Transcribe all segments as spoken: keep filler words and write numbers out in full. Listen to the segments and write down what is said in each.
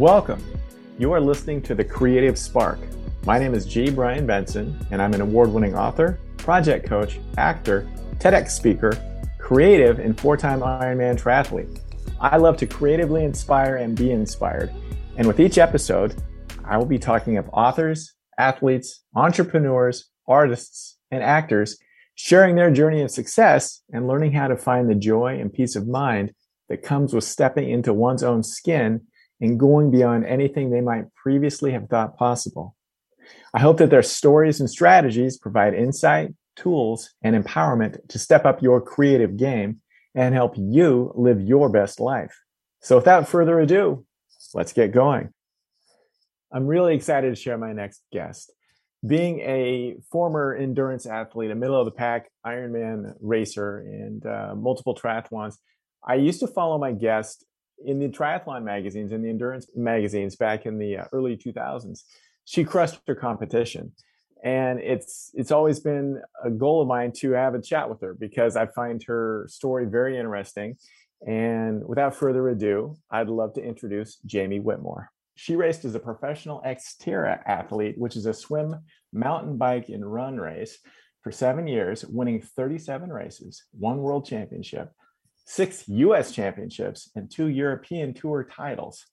Welcome. You are listening to The Creative Spark. My name is G. Brian Benson, and I'm an award-winning author, project coach, actor, TEDx speaker, creative, and four-time Ironman triathlete. I love to creatively inspire and be inspired. And with each episode, I will be talking of authors, athletes, entrepreneurs, artists, and actors sharing their journey of success and learning how to find the joy and peace of mind that comes with stepping into one's own skin and going beyond anything they might previously have thought possible. I hope that their stories and strategies provide insight, tools, and empowerment to step up your creative game and help you live your best life. So without further ado, let's get going. I'm really excited to share my next guest. Being a former endurance athlete, a middle of the pack Ironman racer, and uh, multiple triathlons, I used to follow my guest in the triathlon magazines and the endurance magazines back in the uh, early two thousands. She crushed her competition. And it's it's always been a goal of mine to have a chat with her because I find her story very interesting. And without further ado, I'd love to introduce Jamie Whitmore. She raced as a professional Xterra athlete, which is a swim, mountain bike, and run race for seven years, winning thirty-seven races, one world championship, six U S championships, and two European Tour titles.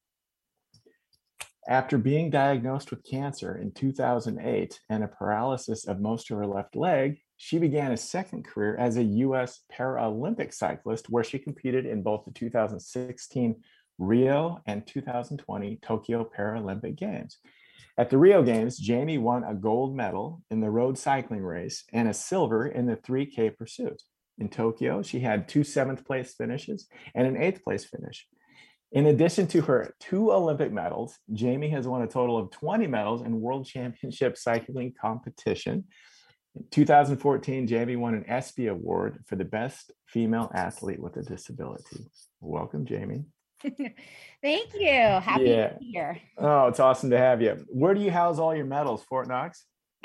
After being diagnosed with cancer in two thousand eight and a paralysis of most of her left leg, she began a second career as a U S Paralympic cyclist, where she competed in both the two thousand sixteen Rio and two thousand twenty Tokyo Paralympic Games. At the Rio Games, Jamie won a gold medal in the road cycling race and a silver in the three K pursuit. In Tokyo, she had two seventh place finishes and an eighth place finish. In addition to her two Olympic medals, Jamie has won a total of twenty medals in World Championship cycling competition. In two thousand fourteen, Jamie won an ESPY Award for the best female athlete with a disability. Welcome, Jamie. Thank you. Happy yeah. to be here. Oh, it's awesome to have you. Where do you house all your medals? Fort Knox?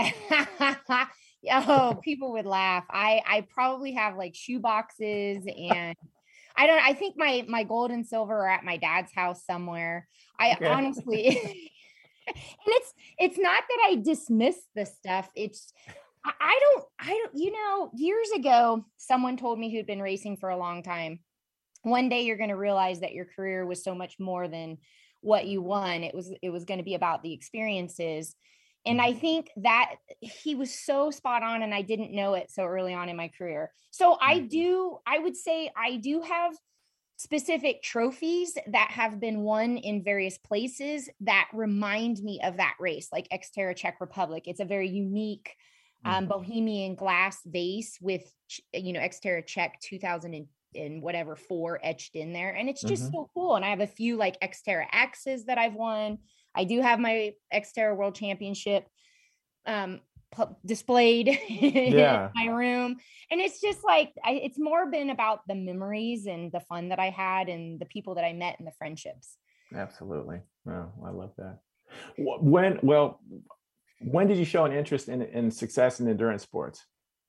Oh, people would laugh. I, I probably have like shoe boxes, and I don't, I think my, my gold and silver are at my dad's house somewhere. I okay. honestly, and it's, it's not that I dismiss the stuff. It's, I don't, I don't, you know, years ago, someone told me who'd been racing for a long time, one day you're going to realize that your career was so much more than what you won. It was, it was going to be about the experiences. And I think that he was so spot on, and I didn't know it so early on in my career. So I do, I would say I do have specific trophies that have been won in various places that remind me of that race, like Xterra Czech Republic. It's a very unique um, Bohemian glass vase with, you know, Xterra Czech two thousand and, and whatever four etched in there. And it's just mm-hmm. so cool. And I have a few like Xterra X's that I've won. I do have my Xterra World Championship um, pu- displayed yeah. in my room. And it's just like, I, it's more been about the memories and the fun that I had and the people that I met and the friendships. Absolutely. Oh, I love that. When, well, when did you show an interest in, in success in endurance sports?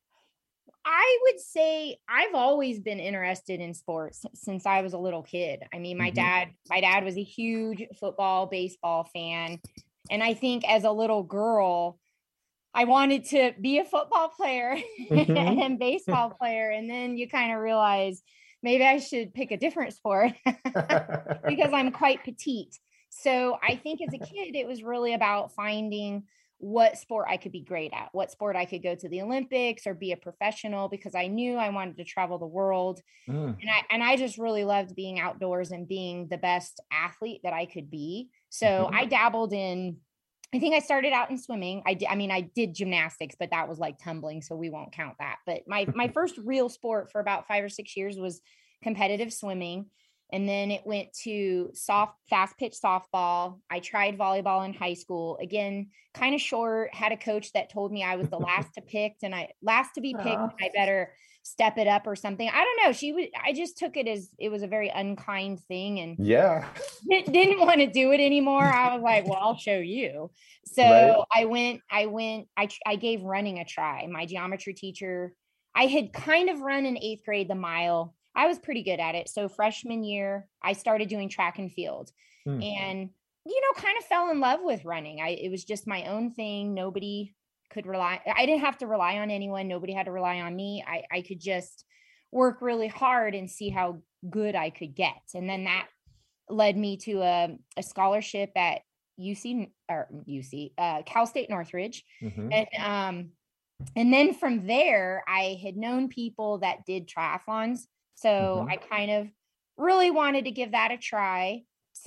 I would say I've always been interested in sports since I was a little kid. I mean, my mm-hmm. dad, my dad was a huge football, baseball fan. And I think as a little girl, I wanted to be a football player mm-hmm. and baseball player. And then you kind of realize maybe I should pick a different sport because I'm quite petite. So I think as a kid, it was really about finding what sport I could be great at, what sport I could go to the Olympics or be a professional, because I knew I wanted to travel the world. Mm. And I, and I just really loved being outdoors and being the best athlete that I could be. So mm-hmm. I dabbled in, I think I started out in swimming. I did, I mean, I did gymnastics, but that was like tumbling, so we won't count that. But my, my first real sport for about five or six years was competitive swimming. And then it went to soft, fast pitch softball. I tried volleyball in high school. Again, kind of short, had a coach that told me I was the last to pick and I last to be picked. And I better step it up or something. I don't know. She would, I just took it as it was a very unkind thing. And yeah, didn't want to do it anymore. I was like, well, I'll show you. So right. I went, I went, I, I gave running a try. My geometry teacher, I had kind of run in eighth grade, the mile. I was pretty good at it. So freshman year, I started doing track and field. Hmm. And you know, kind of fell in love with running. I, it was just my own thing. Nobody could rely, I didn't have to rely on anyone. Nobody had to rely on me. I, I could just work really hard and see how good I could get. And then that led me to a, a scholarship at U C or U C, uh, Cal State Northridge. Mm-hmm. And, um, and then from there, I had known people that did triathlons. So mm-hmm. I kind of really wanted to give that a try.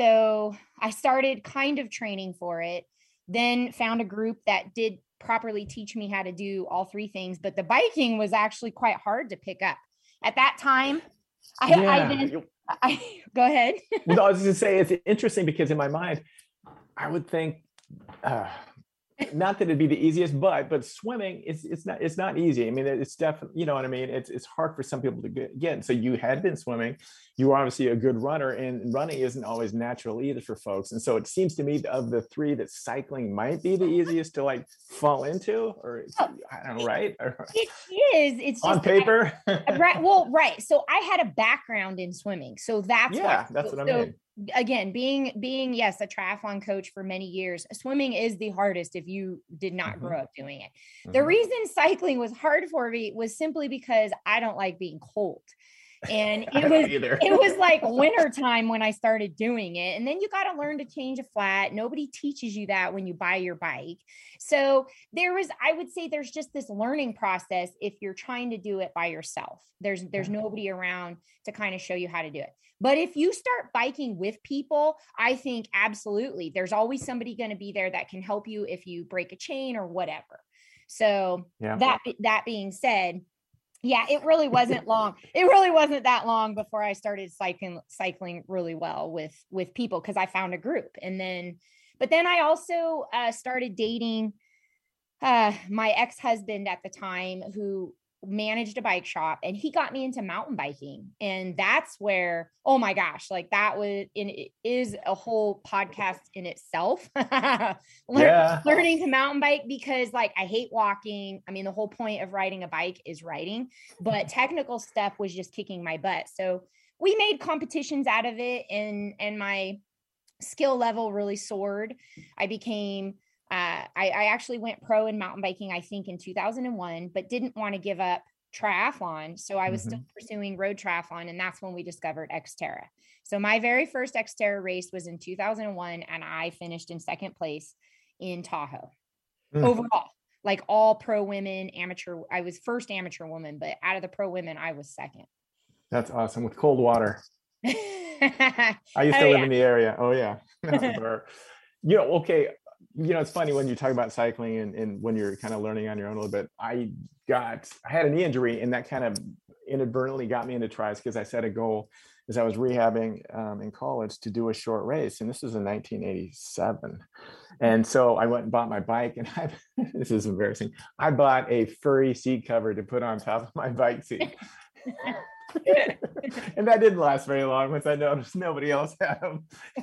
So I started kind of training for it, then found a group that did properly teach me how to do all three things. But the biking was actually quite hard to pick up at that time. I, yeah. I didn't, I, go ahead. No, I was going to say, it's interesting because in my mind, I would think, uh, not that it'd be the easiest, but but swimming it's it's not it's not easy. I mean, it's definitely, you know what I mean. It's it's hard for some people to get. get. So you had been swimming, you were obviously a good runner, and running isn't always natural either for folks. And so it seems to me of the three that cycling might be the easiest to like fall into, or oh, I don't know, right? It is. It's on just paper, I, right? Well, right. So I had a background in swimming, so that's yeah, why, that's so, what I mean. Again, being being yes, a triathlon coach for many years, swimming is the hardest if you did not mm-hmm. grow up doing it. Mm-hmm. The reason cycling was hard for me was simply because I don't like being cold. And it was it was like winter time when I started doing it. And then you got to learn to change a flat. Nobody teaches you that when you buy your bike. So there was, I would say there's just this learning process if you're trying to do it by yourself. There's there's nobody around to kind of show you how to do it. But if you start biking with people, I think absolutely there's always somebody going to be there that can help you if you break a chain or whatever. So yeah. that that being said, yeah, it really wasn't long. It really wasn't that long before I started cycling cycling really well with with people because I found a group. And then, but then I also uh, started dating uh, my ex-husband at the time, who managed a bike shop, and he got me into mountain biking. And that's where, oh my gosh, like that was in it is a whole podcast in itself. Learn, yeah. Learning to mountain bike, because like I hate walking. I mean, the whole point of riding a bike is riding, but technical stuff was just kicking my butt. So we made competitions out of it, and and my skill level really soared. I became Uh, I, I actually went pro in mountain biking, I think in two thousand one, but didn't want to give up triathlon. So I was mm-hmm. still pursuing road triathlon. And that's when we discovered Xterra. So my very first Xterra race was in two thousand one, and I finished in second place in Tahoe mm. overall, like all pro women, amateur. I was first amateur woman, but out of the pro women, I was second. That's awesome. With cold water. I used to oh, live yeah. in the area. Oh yeah. You know, okay. You know, it's funny when you talk about cycling and, and when you're kind of learning on your own a little bit. I got, I had a knee injury, and that kind of inadvertently got me into tries because I set a goal as I was rehabbing um, in college to do a short race. And this was in nineteen eighty-seven. And so I went and bought my bike, and I, this is embarrassing. I bought a furry seat cover to put on top of my bike seat. And that didn't last very long once I noticed nobody else had them.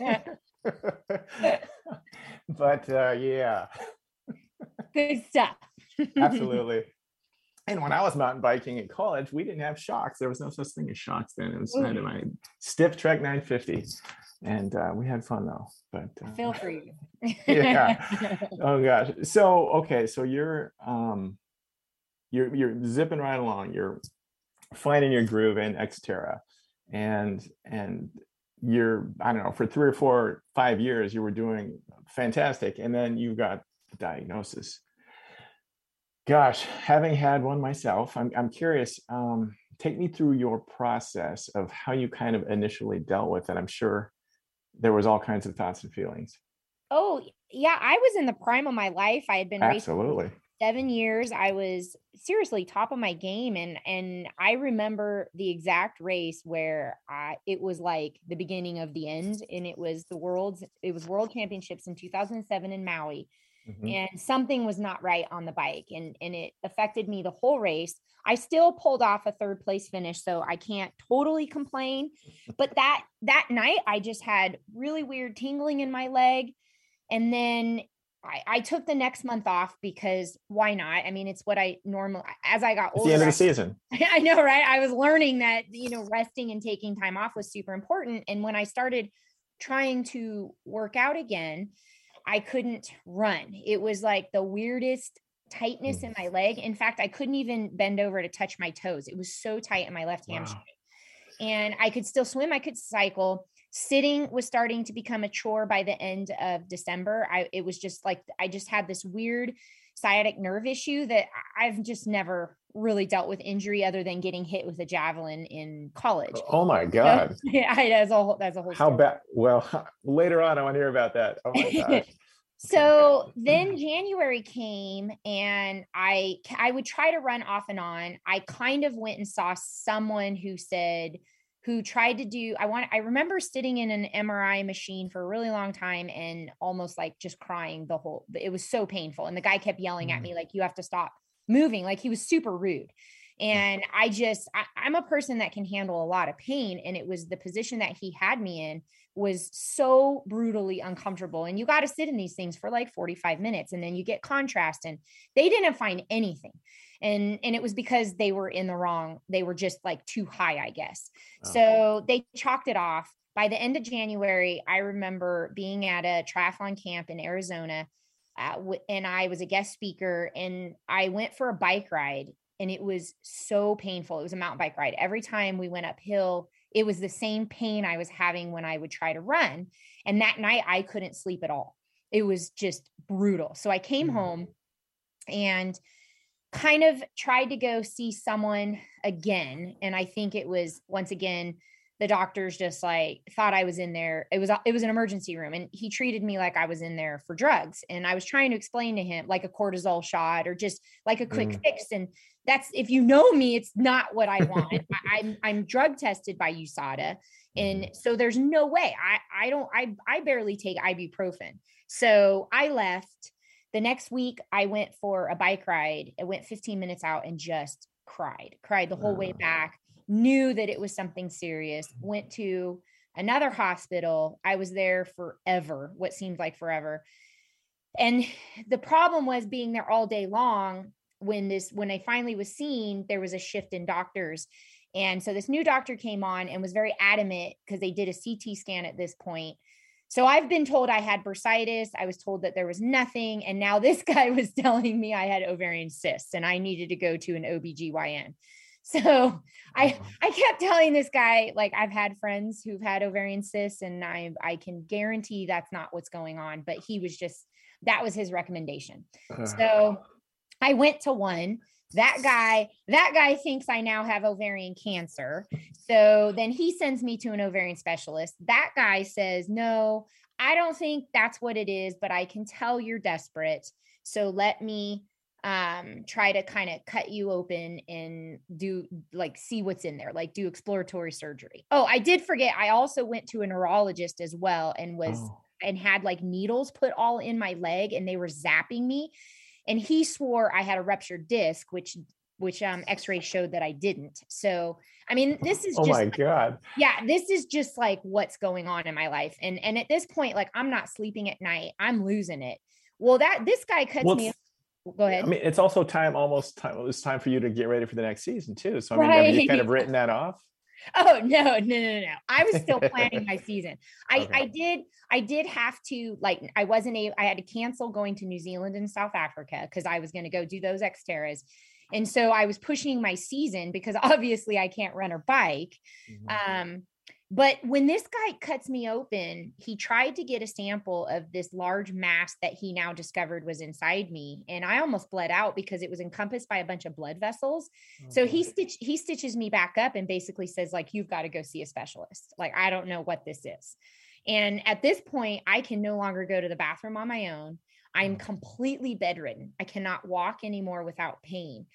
But uh, yeah, good stuff. Absolutely. And when I was mountain biking in college, we didn't have shocks. There was no such thing as shocks then. It was kind of my stiff Trek nine fifty, and uh, we had fun though. But uh, feel free. Yeah. Oh gosh. So okay, so you're um, you're you're zipping right along. You're finding your groove in Xterra, and and. You're, I don't know, for three or four, five years, you were doing fantastic. And then you got the diagnosis. Gosh, having had one myself, I'm, I'm curious, um, take me through your process of how you kind of initially dealt with it. I'm sure there was all kinds of thoughts and feelings. Oh, yeah. I was in the prime of my life. I had been Absolutely. Racing seven years. I was seriously top of my game. And, and I remember the exact race where I, it was like the beginning of the end, and it was the world's, it was world championships in two thousand seven in Maui. Mm-hmm. And something was not right on the bike, and, and it affected me the whole race. I still pulled off a third place finish, so I can't totally complain, but that, that night I just had really weird tingling in my leg. And then I, I took the next month off because why not? I mean, it's what I normally, as I got older. It's the end of the season. I know, right? I was learning that, you know, resting and taking time off was super important. And when I started trying to work out again, I couldn't run. It was like the weirdest tightness in my leg. In fact, I couldn't even bend over to touch my toes. It was so tight in my left hamstring. Wow. And I could still swim. I could cycle. Sitting was starting to become a chore by the end of December. I, it was just like, I just had this weird sciatic nerve issue that I've just never really dealt with injury other than getting hit with a javelin in college. Oh my God. So, yeah, that's a whole, that's a whole How bad? Well, later on, I want to hear about that. Oh my gosh. So then January came and I, I would try to run off and on. I kind of went and saw someone who said, who tried to do, I want, I remember sitting in an M R I machine for a really long time and almost like just crying the whole, it was so painful. And the guy kept yelling at me, like, you have to stop moving. Like he was super rude. And I just, I, I'm a person that can handle a lot of pain. And it was the position that he had me in was so brutally uncomfortable. And you got to sit in these things for like forty-five minutes and then you get contrast, and they didn't find anything. And, and it was because they were in the wrong. They were just like too high, I guess. Oh. So they chalked it off. By the end of January, I remember being at a triathlon camp in Arizona, uh, and I was a guest speaker, and I went for a bike ride, and it was so painful. It was a mountain bike ride. Every time we went uphill, it was the same pain I was having when I would try to run. And that night I couldn't sleep at all. It was just brutal. So I came mm-hmm. home and kind of tried to go see someone again. And I think it was, once again, the doctors just like thought I was in there. It was, it was an emergency room, and he treated me like I was in there for drugs. And I was trying to explain to him like a cortisol shot or just like a quick mm. fix. And that's, if you know me, it's not what I want. I, I'm, I'm drug tested by U S A D A. And so there's no way I, I don't, I, I barely take ibuprofen. So I left. The next week I went for a bike ride. I went fifteen minutes out and just cried, cried the whole way back, knew that it was something serious, went to another hospital. I was there forever, what seemed like forever. And the problem was being there all day long. When this, when I finally was seen, there was a shift in doctors. And so this new doctor came on and was very adamant because they did a C T scan at this point. So I've been told I had bursitis. I was told that there was nothing. And now this guy was telling me I had ovarian cysts and I needed to go to an O B G Y N. So I, I kept telling this guy, like, I've had friends who've had ovarian cysts, and I, I can guarantee that's not what's going on. But he was just, that was his recommendation. Uh. So I went to one. That guy, that guy thinks I now have ovarian cancer. So then he sends me to an ovarian specialist. That guy says, no, I don't think that's what it is, but I can tell you're desperate. So let me um, try to kind of cut you open and do like, see what's in there, like do exploratory surgery. Oh, I did forget. I also went to a neurologist as well and was, oh. and had like needles put all in my leg, and they were zapping me. And he swore I had a ruptured disc, which, which, um, x-rays showed that I didn't. So, I mean, this is oh just, my God. Yeah, this is just like what's going on in my life. And, and at this point, like, I'm not sleeping at night. I'm losing it. Well, that, this guy cuts well, me. Go ahead. I mean, it's also time, almost time. It was time for you to get ready for the next season too. So, I mean, right. Have you kind of written that off? Oh, no, no, no, no. I was still planning my season. I, okay. I did, I did have to, like, I wasn't able, I had to cancel going to New Zealand and South Africa because I was going to go do those Xterras. And so I was pushing my season because obviously I can't run or bike. Mm-hmm. Um, but when this guy cuts me open, he tried to get a sample of this large mass that he now discovered was inside me. And I almost bled out because it was encompassed by a bunch of blood vessels. Okay. So he stitch, he stitches me back up and basically says, like, you've got to go see a specialist. Like, I don't know what this is. And at this point, I can no longer go to the bathroom on my own. I'm completely bedridden. I cannot walk anymore without pain.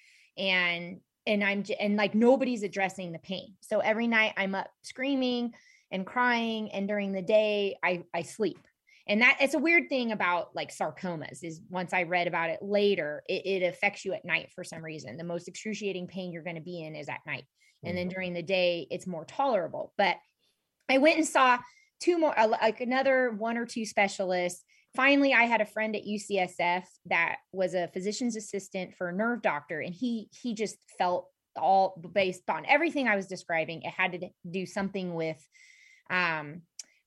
And And I'm, and like, nobody's addressing the pain. So every night I'm up screaming and crying. And during the day I, I sleep. And that it's a weird thing about like sarcomas is once I read about it later, it, it affects you at night for some reason. The most excruciating pain you're going to be in is at night. And then during the day, it's more tolerable. But I went and saw two more, like another one or two specialists. Finally, I had a friend at U C S F that was a physician's assistant for a nerve doctor. And he, he just felt all based on everything I was describing. It had to do something with, um,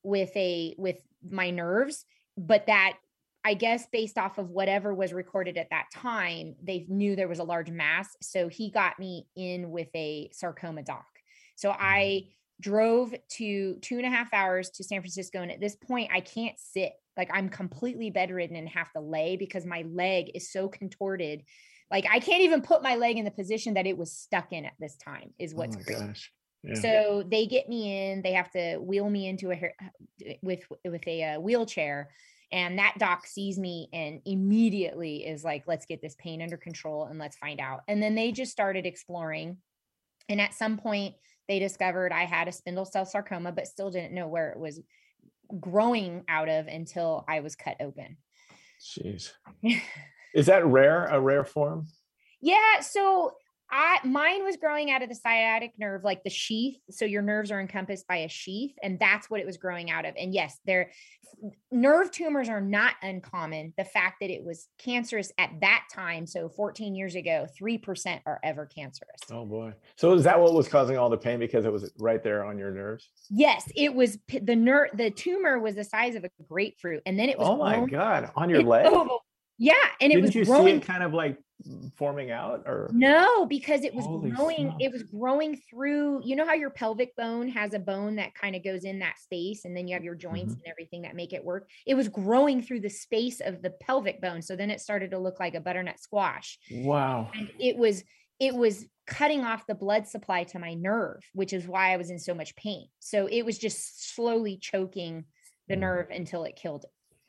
with a, with my nerves, but that I guess based off of whatever was recorded at that time, they knew there was a large mass. So he got me in with a sarcoma doc. So I drove to two and a half hours to San Francisco. And at this point I can't sit, like I'm completely bedridden and have to lay because my leg is so contorted. Like I can't even put my leg in the position that it was stuck in at this time is what's oh my crazy. gosh. Yeah. So they get me in, they have to wheel me into a, with, with a, a wheelchair. And that doc sees me and immediately is like, let's get this pain under control and let's find out. And then they just started exploring. And at some point they discovered I had a spindle cell sarcoma, but still didn't know where it was growing out of until I was cut open. Jeez. Is that rare, a rare form? Yeah. So I, mine was growing out of the sciatic nerve, like the sheath. So your nerves are encompassed by a sheath, and that's what it was growing out of. And yes, their nerve tumors are not uncommon. The fact that it was cancerous at that time, so fourteen years ago, three percent are ever cancerous. Oh boy. So is that what was causing all the pain, because it was right there on your nerves? Yes, it was the nerve. The tumor was the size of a grapefruit. And then it was, oh my growing, God, on your it, leg? oh, yeah. And it Didn't was you growing, see it kind of like forming out, or? No, because it was Holy growing, smokes. it was growing through, you know how your pelvic bone has a bone that kind of goes in that space, and then you have your joints Mm-hmm. and everything that make it work. It was growing through the space of the pelvic bone. So then it started to look like a butternut squash. Wow. And it was, it was cutting off the blood supply to my nerve, which is why I was in so much pain. So it was just slowly choking the Mm. nerve until it killed it.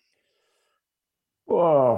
Whoa.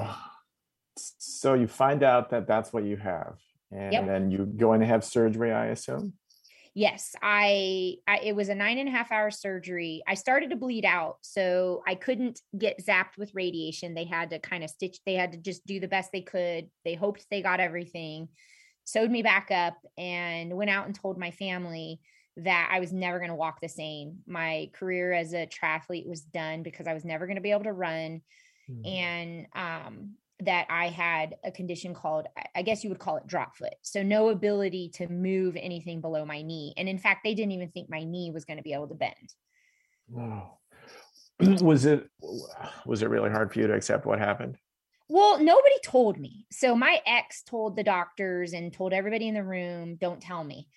So you find out that that's what you have, and Yep. then you go in to have surgery, I assume? Yes, I, I, it was a nine and a half hour surgery. I started to bleed out, so I couldn't get zapped with radiation. They had to kind of stitch, they had to just do the best they could. They hoped they got everything, sewed me back up, and went out and told my family that I was never going to walk the same. My career as a triathlete was done because I was never going to be able to run. Mm. And, um, that I had a condition called, I guess you would call it drop foot. So no ability to move anything below my knee. And in fact, they didn't even think my knee was going to be able to bend. Wow. Was it, was it really hard for you to accept what happened? Well, nobody told me. So my ex told the doctors and told everybody in the room, don't tell me.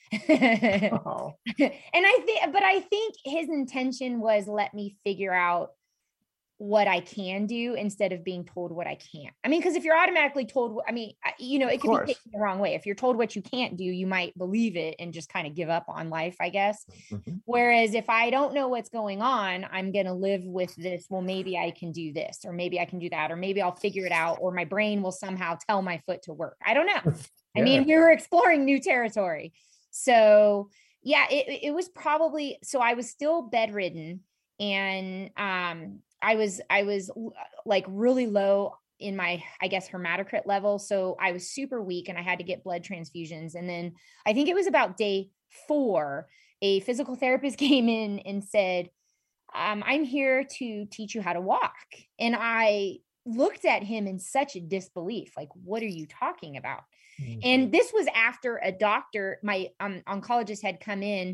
Oh. And I think, but I think his intention was let me figure out what I can do instead of being told what I can't. I mean, because if you're automatically told, I mean, you know, it Of could be course. taken the wrong way. If you're told what you can't do, you might believe it and just kind of give up on life, I guess. Mhm. Whereas if I don't know what's going on, I'm going to live with this. Well, maybe I can do this, or maybe I can do that, or maybe I'll figure it out, or my brain will somehow tell my foot to work. I don't know. I Yeah. mean, we were exploring new territory. So yeah, it, it was probably, so I was still bedridden, and, um, I was, I was like really low in my, I guess, hematocrit level. So I was super weak and I had to get blood transfusions. And then I think it was about day four, a physical therapist came in and said, um, I'm here to teach you how to walk. And I looked at him in such a disbelief, like, what are you talking about? Mhm. And this was after a doctor, my um, oncologist had come in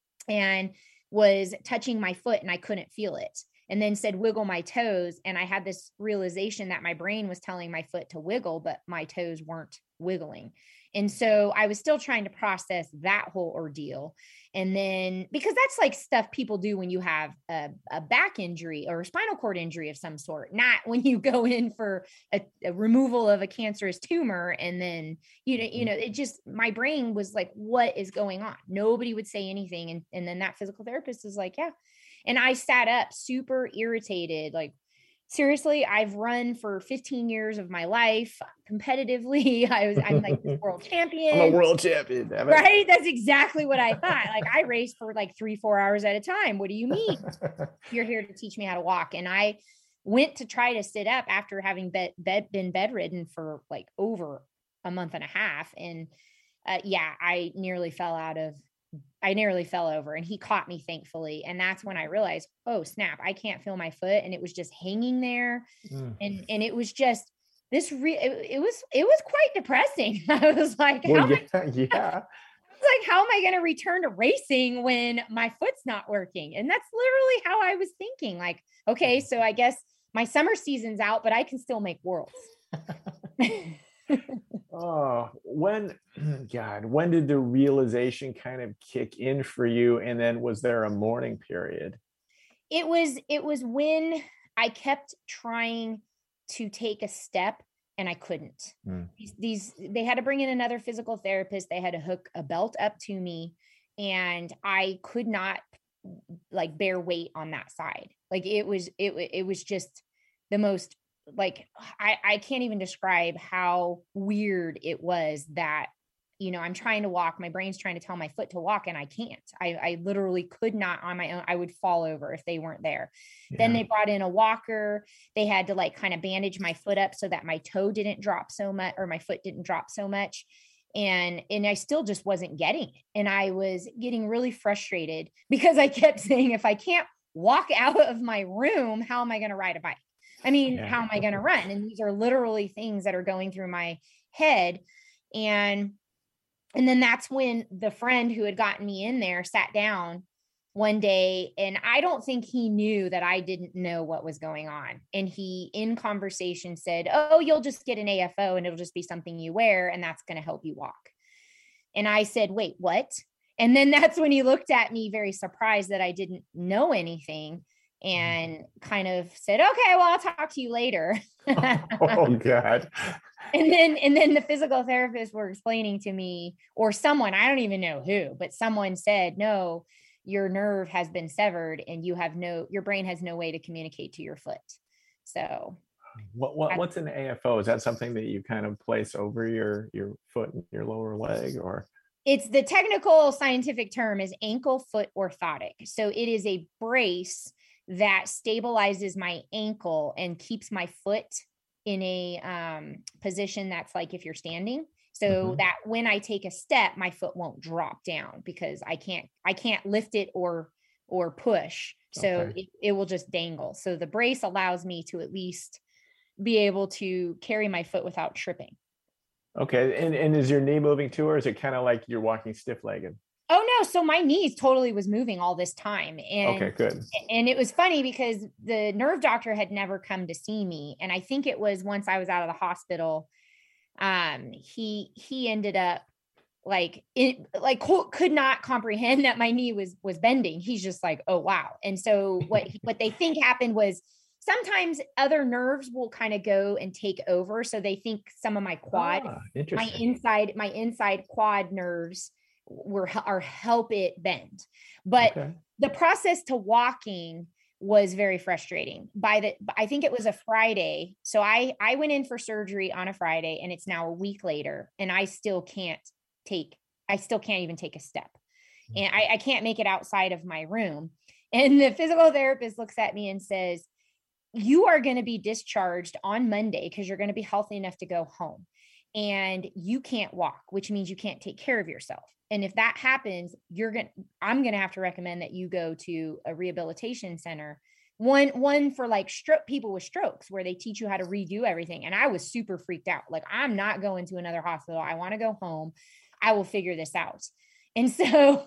and was touching my foot and I couldn't feel it. And then said, wiggle my toes. And I had this realization that my brain was telling my foot to wiggle, but my toes weren't wiggling. And so I was still trying to process that whole ordeal. And then, because that's like stuff people do when you have a, a back injury or a spinal cord injury of some sort, not when you go in for a, a removal of a cancerous tumor. And then, you know, you know, it just, my brain was like, what is going on? Nobody would say anything. And, and then that physical therapist is like, yeah. And I sat up super irritated, like, seriously, I've run for fifteen years of my life competitively. I was, I'm like this world champion. I'm a world champion. Damn it. Right? That's exactly what I thought. Like, I raced for like three, four hours at a time. What do you mean? You're here to teach me how to walk. And I went to try to sit up after having bed, bed, been bedridden for like over a month and a half. And uh, yeah, I nearly fell out of I nearly fell over, and he caught me, thankfully. And that's when I realized, oh snap, I can't feel my foot. And it was just hanging there. Mm. And, and it was just this, re- it, it was, it was quite depressing. I was like, Well, how am I, yeah, yeah. I was like, how am I going to return to racing when my foot's not working? And that's literally how I was thinking. Like, okay, so I guess my summer season's out, but I can still make worlds. Oh, when, God, when did the realization kind of kick in for you? And then was there a mourning period? It was, it was when I kept trying to take a step and I couldn't. Mm. These, these, they had to bring in another physical therapist. They had to hook a belt up to me, and I could not like bear weight on that side. Like it was, it, it was just the most, like, I, I can't even describe how weird it was that, you know, I'm trying to walk, my brain's trying to tell my foot to walk, and I can't. I, I literally could not on my own. I would fall over if they weren't there. Yeah. Then they brought in a walker. They had to like kind of bandage my foot up so that my toe didn't drop so much, or my foot didn't drop so much. And, and I still just wasn't getting it. And I was getting really frustrated because I kept saying, if I can't walk out of my room, how am I going to ride a bike? I mean, yeah. How am I going to run? And these are literally things that are going through my head. And And then that's when the friend who had gotten me in there sat down one day, and I don't think he knew that I didn't know what was going on. And he, in conversation, said, oh, you'll just get an A F O and it'll just be something you wear, and that's going to help you walk. And I said, wait, what? And then that's when he looked at me very surprised that I didn't know anything, and kind of said, okay, well, I'll talk to you later. Oh, God. And then, and then the physical therapists were explaining to me, or someone, I don't even know who, but someone said, no, your nerve has been severed and you have no, your brain has no way to communicate to your foot. So what, what what's an A F O? Is that something that you kind of place over your, your foot and your lower leg, or? It's, the technical scientific term is ankle foot orthotic. So it is a brace that stabilizes my ankle and keeps my foot in a um, position that's like if you're standing, so mm-hmm. that when I take a step, my foot won't drop down because I can't, I can't lift it or, or push. So okay. it, it will just dangle. So the brace allows me to at least be able to carry my foot without tripping. Okay. And, and is your knee moving too, or is it kind of like you're walking stiff-legged? Oh no. So my knees totally was moving all this time. And, okay, good. And it was funny because the nerve doctor had never come to see me. And I think it was once I was out of the hospital, um, he, he ended up like, it, like could not comprehend that my knee was, was bending. He's just like, oh, wow. And so what, what they think happened was sometimes other nerves will kind of go and take over. So they think some of my quad, ah, my inside, my inside quad nerves were or help it bend. But okay. the process to walking was very frustrating. By the I think it was a Friday. So I I went in for surgery on a Friday, and it's now a week later, and I still can't take I still can't even take a step. And I, I can't make it outside of my room. And the physical therapist looks at me and says, you are going to be discharged on Monday because you're going to be healthy enough to go home. And you can't walk, which means you can't take care of yourself. And if that happens, you're going to, I'm going to have to recommend that you go to a rehabilitation center. One, one for like stroke people with strokes, where they teach you how to redo everything. And I was super freaked out. Like, I'm not going to another hospital. I want to go home. I will figure this out. And so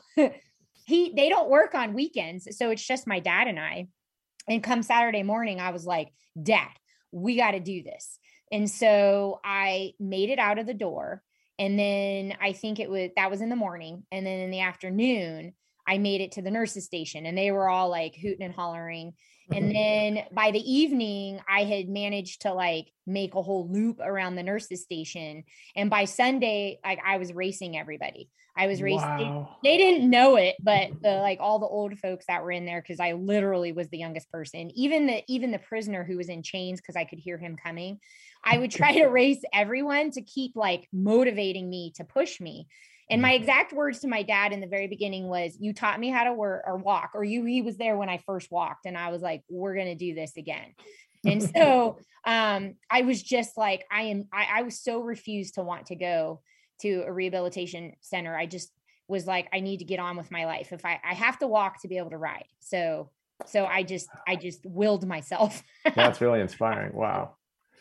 he, they don't work on weekends. So it's just my dad and I. And come Saturday morning, I was like, Dad, we got to do this. And so I made it out of the door. And then I think it was, that was in the morning. And then in the afternoon, I made it to the nurse's station, and they were all like hooting and hollering. And then by the evening, I had managed to like make a whole loop around the nurse's station. And by Sunday, like I was racing everybody. I was racing. Wow. They, they didn't know it, but the, like all the old folks that were in there, cause I literally was the youngest person, even the, even the prisoner who was in chains, cause I could hear him coming. I would try to race everyone to keep like motivating me to push me. And my exact words to my dad in the very beginning was, you taught me how to work or walk, or you, he was there when I first walked. And I was like, we're going to do this again. And so um, I was just like, I am, I, I was so refused to want to go to a rehabilitation center. I just was like, I need to get on with my life. If I, I have to walk to be able to ride. So, so I just, I just willed myself. That's really inspiring. Wow.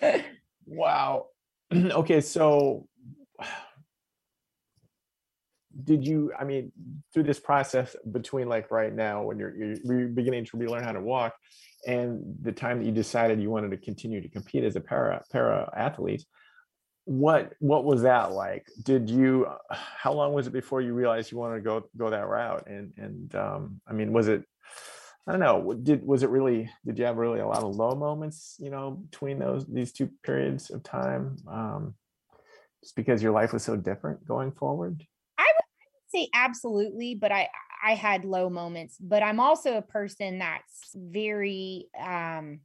Wow. Okay. So did you, I mean, through this process between like right now when you're, you're beginning to relearn how to walk and the time that you decided you wanted to continue to compete as a para para athlete, what what was that like? Did you, how long was it before you realized you wanted to go go that route? And and um, I mean, was it, I don't know, did was it really, did you have really a lot of low moments, you know, between those these two periods of time? Um, just because your life was so different going forward? I would say absolutely, but I I had low moments, but I'm also a person that's very um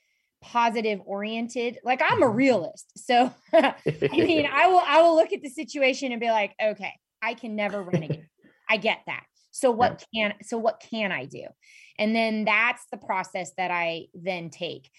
positive oriented. Like I'm a realist. So I mean, I will I will look at the situation and be like, okay, I can never run again. I get that. So what can so what can I do? And then that's the process that I then take.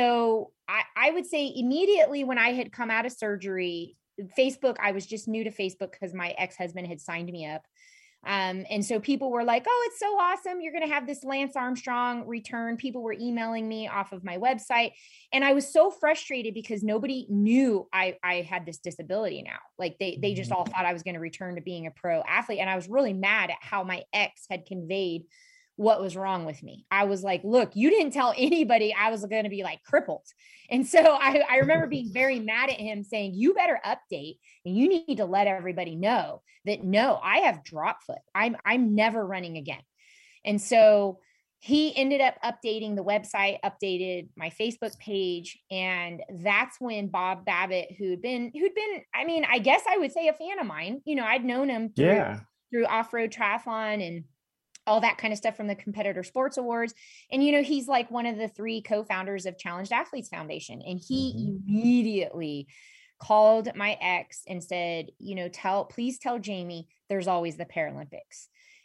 So I, I would say immediately when I had come out of surgery, Facebook, I was just new to Facebook because my ex-husband had signed me up. Um, and so people were like, oh, it's so awesome. You're going to have this Lance Armstrong return. People were emailing me off of my website. And I was so frustrated because nobody knew I, I had this disability now. Like they, they just all thought I was going to return to being a pro athlete. And I was really mad at how my ex had conveyed what was wrong with me. I was like, look, you didn't tell anybody I was going to be like crippled. And so I, I remember being very mad at him saying, you better update and you need to let everybody know that, no, I have drop foot. I'm, I'm never running again. And so he ended up updating the website, updated my Facebook page. And that's when Bob Babbitt, who'd been, who'd been, I mean, I guess I would say a fan of mine, you know, I'd known him through, yeah. through off-road triathlon and all that kind of stuff from the Competitor Sports Awards. And, you know, he's like one of the three co-founders of Challenged Athletes Foundation. And he mm-hmm. immediately called my ex and said, you know, tell, please tell Jamie there's always the Paralympics.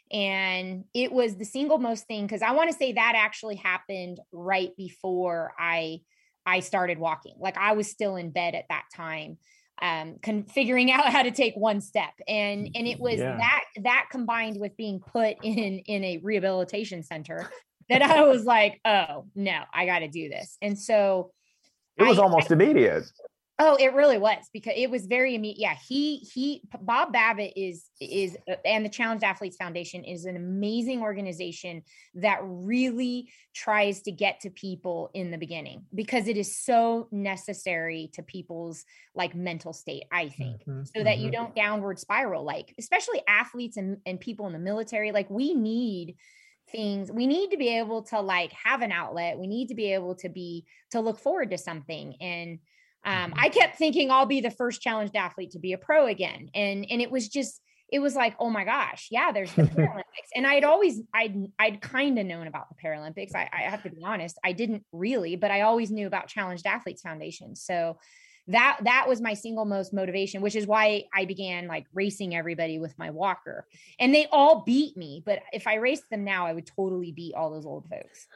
And it was the single most thing, because I want to say that actually happened right before I, I started walking. Like I was still in bed at that time, um, con- figuring out how to take one step. And, and it was yeah. that, that combined with being put in, in a rehabilitation center that I was like, oh no, I got to do this. And so it was I, almost I, immediate. Oh, it really was, because it was very immediate. Yeah. He, he, Bob Babbitt is, is, and the Challenged Athletes Foundation is an amazing organization that really tries to get to people in the beginning, because it is so necessary to people's like mental state, I think, mm-hmm, so that mm-hmm. you don't downward spiral, like, especially athletes and, and people in the military. Like we need things, we need to be able to like have an outlet. We need to be able to be, to look forward to something. And Um, I kept thinking I'll be the first challenged athlete to be a pro again. And, and it was just, it was like, oh my gosh, yeah, there's the Paralympics. And I'd always, I'd, I'd kind of known about the Paralympics. I, I have to be honest, I didn't really, but I always knew about Challenged Athletes Foundation. So that, that was my single most motivation, which is why I began like racing everybody with my walker, and they all beat me. But if I raced them now, I would totally beat all those old folks.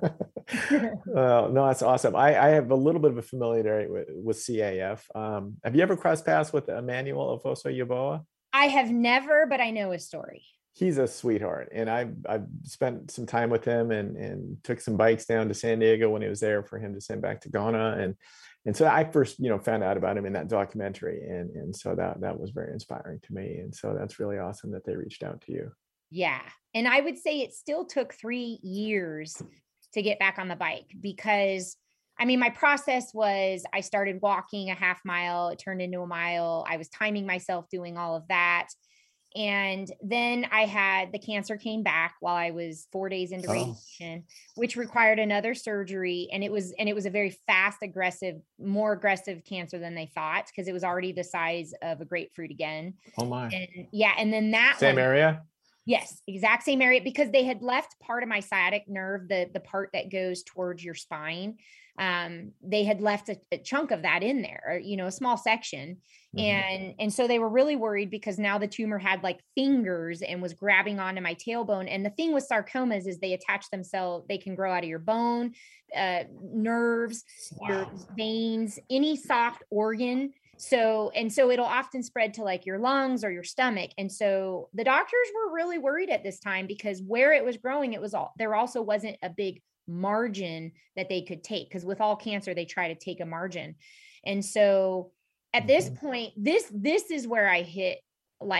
Well, no, that's awesome. I, I have a little bit of a familiarity with, with C A F. Um, have you ever crossed paths with Emmanuel Ofosu-Yeboah? I have never, but I know his story. He's a sweetheart. And I've, I've spent some time with him and, and took some bikes down to San Diego when he was there for him to send back to Ghana. And, and so I first, you know, found out about him in that documentary. And, and so that, that was very inspiring to me. And so that's really awesome that they reached out to you. Yeah. And I would say it still took three years to get back on the bike, because I mean, my process was I started walking a half mile, it turned into a mile. I was timing myself doing all of that. And then I had, the cancer came back while I was four days into oh. radiation, which required another surgery. And it was, and it was a very fast, aggressive, more aggressive cancer than they thought, because it was already the size of a grapefruit again. Oh my. And yeah. And then that same one, area. Yes, exact same area, because they had left part of my sciatic nerve, the, the part that goes towards your spine. Um, they had left a, a chunk of that in there, or, you know, a small section. Mm-hmm. And, and so they were really worried, because now the tumor had like fingers and was grabbing onto my tailbone. And the thing with sarcomas is they attach themselves, they can grow out of your bone, uh, nerves, wow. your veins, any soft organ. So, and so it'll often spread to like your lungs or your stomach. And so the doctors were really worried at this time, because where it was growing, it was all, there also wasn't a big margin that they could take. Cause with all cancer, they try to take a margin. And so at this point, this, this is where I hit like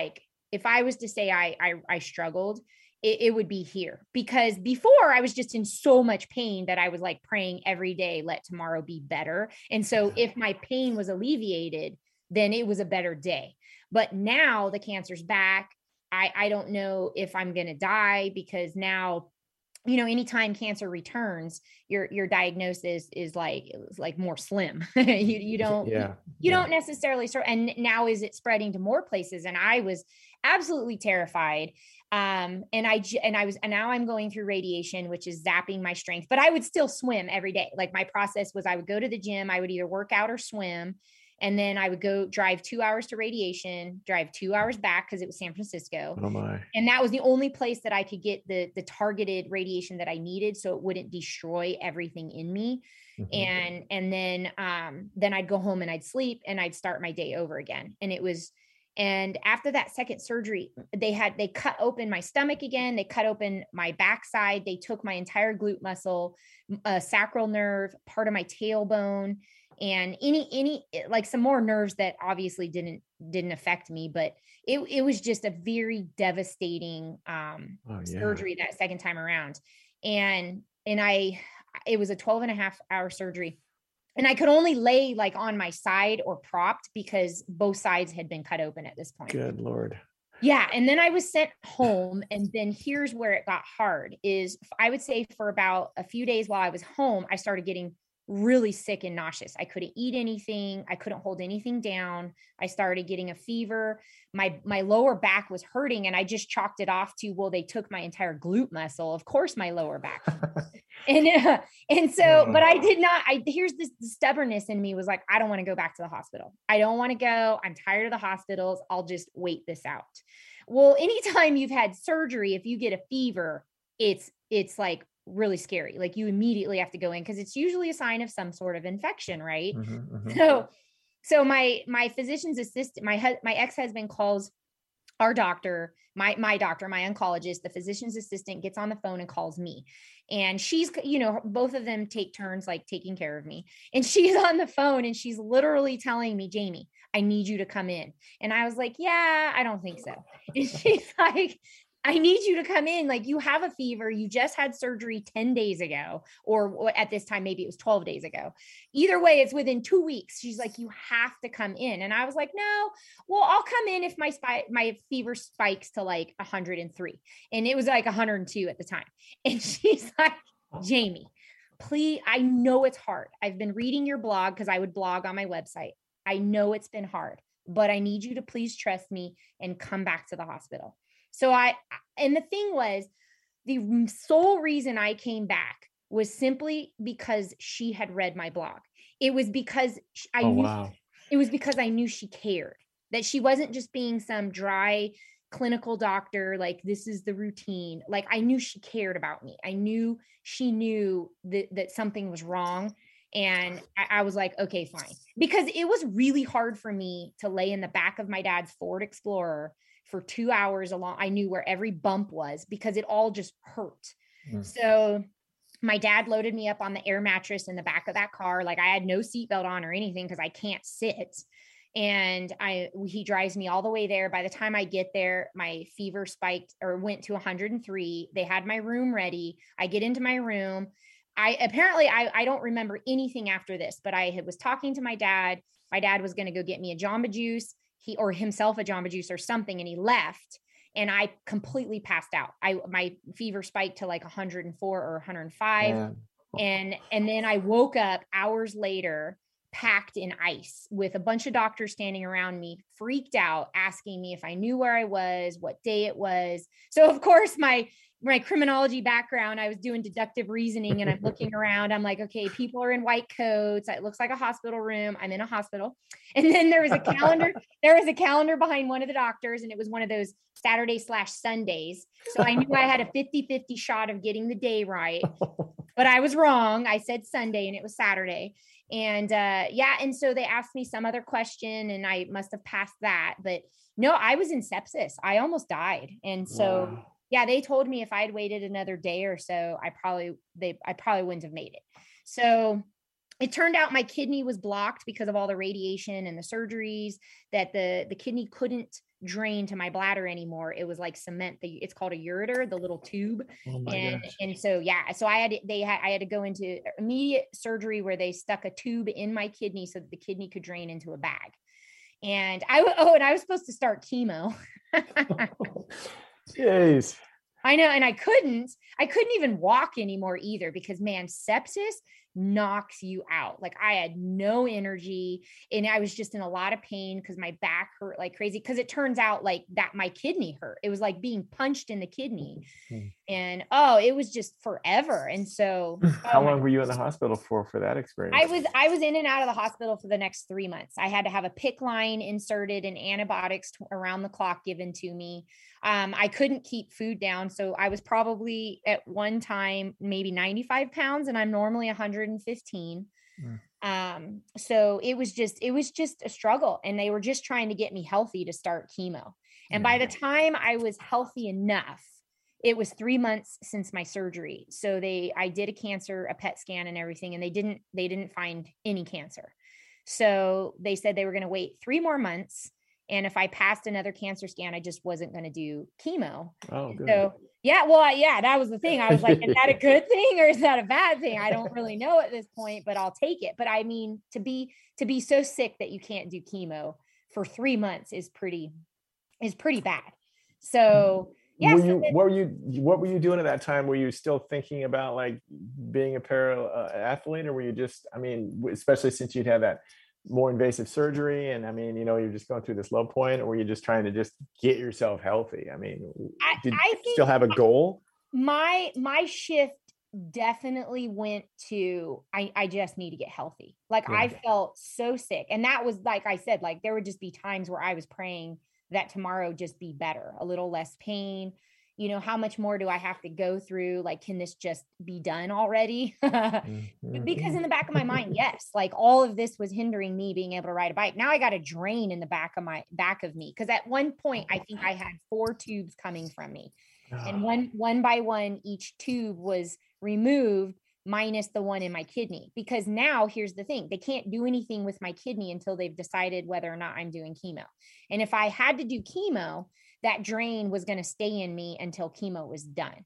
if I was to say I, I, I struggled, it, it would be here, because before I was just in so much pain that I was like praying every day, let tomorrow be better. And so if my pain was alleviated, then it was a better day. But now the cancer's back. I, I don't know if I'm going to die, because now, you know, anytime cancer returns, your, your diagnosis is like, it's like more slim. you, you don't, yeah. you yeah. don't necessarily start. And now is it spreading to more places? And I was absolutely terrified. Um, and I, and I was, and now I'm going through radiation, which is zapping my strength, but I would still swim every day. Like my process was I would go to the gym, I would either work out or swim. And then I would go drive two hours to radiation, drive two hours back, because it was San Francisco. Oh my. And that was the only place that I could get the, the targeted radiation that I needed, so it wouldn't destroy everything in me. Mm-hmm. And, and then, um, then I'd go home and I'd sleep and I'd start my day over again. And it was, and after that second surgery, they had, they cut open my stomach again. They cut open my backside. They took my entire glute muscle, a sacral nerve, part of my tailbone, and any, any, like some more nerves that obviously didn't, didn't affect me, but it, it was just a very devastating, um, oh, yeah. surgery that second time around. And, and I, it was a twelve and a half hour surgery, and I could only lay like on my side or propped, because both sides had been cut open at this point. Good Lord. Yeah. And then I was sent home. And then here's where it got hard is, I would say for about a few days while I was home, I started getting really sick and nauseous. I couldn't eat anything. I couldn't hold anything down. I started getting a fever. My, my lower back was hurting, and I just chalked it off to, well, they took my entire glute muscle. Of course, my lower back. and, uh, and so, but I did not, I, here's this stubbornness in me was like, I don't want to go back to the hospital. I don't want to go. I'm tired of the hospitals. I'll just wait this out. Well, anytime you've had surgery, if you get a fever, it's, it's like really scary. Like you immediately have to go in, because it's usually a sign of some sort of infection, right? Mm-hmm, mm-hmm. So, so my, my physician's assistant, my, my ex-husband calls our doctor, my, my doctor, my oncologist, the physician's assistant gets on the phone and calls me. And she's, you know, both of them take turns, like taking care of me. And she's on the phone and she's literally telling me, Jamie, I need you to come in. And I was like, yeah, I don't think so. And she's like, I need you to come in. Like, you have a fever. You just had surgery ten days ago, or at this time, maybe it was twelve days ago. Either way, it's within two weeks. She's like, you have to come in. And I was like, no, well, I'll come in if my spike, my fever spikes to like one hundred three. And it was like one hundred two at the time. And she's like, Jamie, please, I know it's hard. I've been reading your blog, because I would blog on my website. I know it's been hard, but I need you to please trust me and come back to the hospital. So I, and the thing was, the sole reason I came back was simply because she had read my blog. It was because I oh, knew, wow. it was because I knew she cared, that she wasn't just being some dry clinical doctor. Like, this is the routine. Like, I knew she cared about me. I knew she knew that, that something was wrong. And I, I was like, okay, fine. Because it was really hard for me to lay in the back of my dad's Ford Explorer for two hours along. I knew where every bump was, because it all just hurt. Mm. So my dad loaded me up on the air mattress in the back of that car. Like, I had no seatbelt on or anything, because I can't sit. And I, he drives me all the way there. By the time I get there, my fever spiked or went to one hundred three. They had my room ready. I get into my room. I apparently, I, I don't remember anything after this, but I had, was talking to my dad. My dad was going to go get me a Jamba Juice. He, or himself a Jamba Juice or something. And he left, and I completely passed out. I, my fever spiked to like one hundred four or one hundred five. Yeah. And, and then I woke up hours later, packed in ice, with a bunch of doctors standing around me, freaked out, asking me if I knew where I was, what day it was. So of course, my, my criminology background, I was doing deductive reasoning, and I'm looking around. I'm like, okay, people are in white coats. It looks like a hospital room. I'm in a hospital. And then there was a calendar. There was a calendar behind one of the doctors, and it was one of those Saturday slash Sundays. So I knew I had a fifty-fifty shot of getting the day right, but I was wrong. I said Sunday and it was Saturday. And uh, yeah. And so they asked me some other question, and I must've passed that, but no, I was in sepsis. I almost died. And so wow. Yeah, they told me if I'd waited another day or so, I probably, they, I probably wouldn't have made it. So it turned out my kidney was blocked because of all the radiation and the surgeries, that the, the kidney couldn't drain to my bladder anymore. It was like cement. The, it's called a ureter, the little tube. Oh my and gosh. and so yeah, so I had to, they had I had to go into immediate surgery where they stuck a tube in my kidney so that the kidney could drain into a bag. And I oh, and I was supposed to start chemo. Jeez. I know. And I couldn't, I couldn't even walk anymore either, because man, sepsis knocks you out. Like I had no energy and I was just in a lot of pain because my back hurt like crazy. Cause it turns out like that my kidney hurt. It was like being punched in the kidney. Mm-hmm. And oh, it was just forever. And so how oh long were you in the hospital for, for that experience? I was, I was in and out of the hospital for the next three months. I had to have a P I C C line inserted and antibiotics t- around the clock given to me. Um, I couldn't keep food down. So I was probably at one time, maybe ninety-five pounds, and I'm normally one hundred fifteen. Mm. Um, so it was just, it was just a struggle, and they were just trying to get me healthy to start chemo. And yeah. by the time I was healthy enough, it was three months since my surgery. So they, I did a cancer, a P E T scan and everything, and they didn't, they didn't find any cancer. So they said they were going to wait three more months. And if I passed another cancer scan, I just wasn't going to do chemo. Oh, good. So yeah, well, yeah, that was the thing. I was like, is that a good thing or is that a bad thing? I don't really know at this point, but I'll take it. But I mean, to be, to be so sick that you can't do chemo for three months is pretty, is pretty bad. So yeah. Were so you, then, what were you, what were you doing at that time? Were you still thinking about like being a para uh, athlete, or were you just, I mean, especially since you'd had that more invasive surgery, and I mean, you know, you're just going through this low point, or were you just trying to just get yourself healthy? I mean, did I, I you still have a goal? My, my shift definitely went to, I, I just need to get healthy. Like yeah. I felt so sick. And that was, like I said, like there would just be times where I was praying that tomorrow just be better, a little less pain. You know, how much more do I have to go through? Like, can this just be done already? mm-hmm. Because in the back of my mind, yes, like all of this was hindering me being able to ride a bike. Now I got a drain in the back of my back of me. Cause at one point I think I had four tubes coming from me, and one, one by one, each tube was removed minus the one in my kidney. Because now here's the thing, they can't do anything with my kidney until they've decided whether or not I'm doing chemo. And if I had to do chemo, that drain was going to stay in me until chemo was done.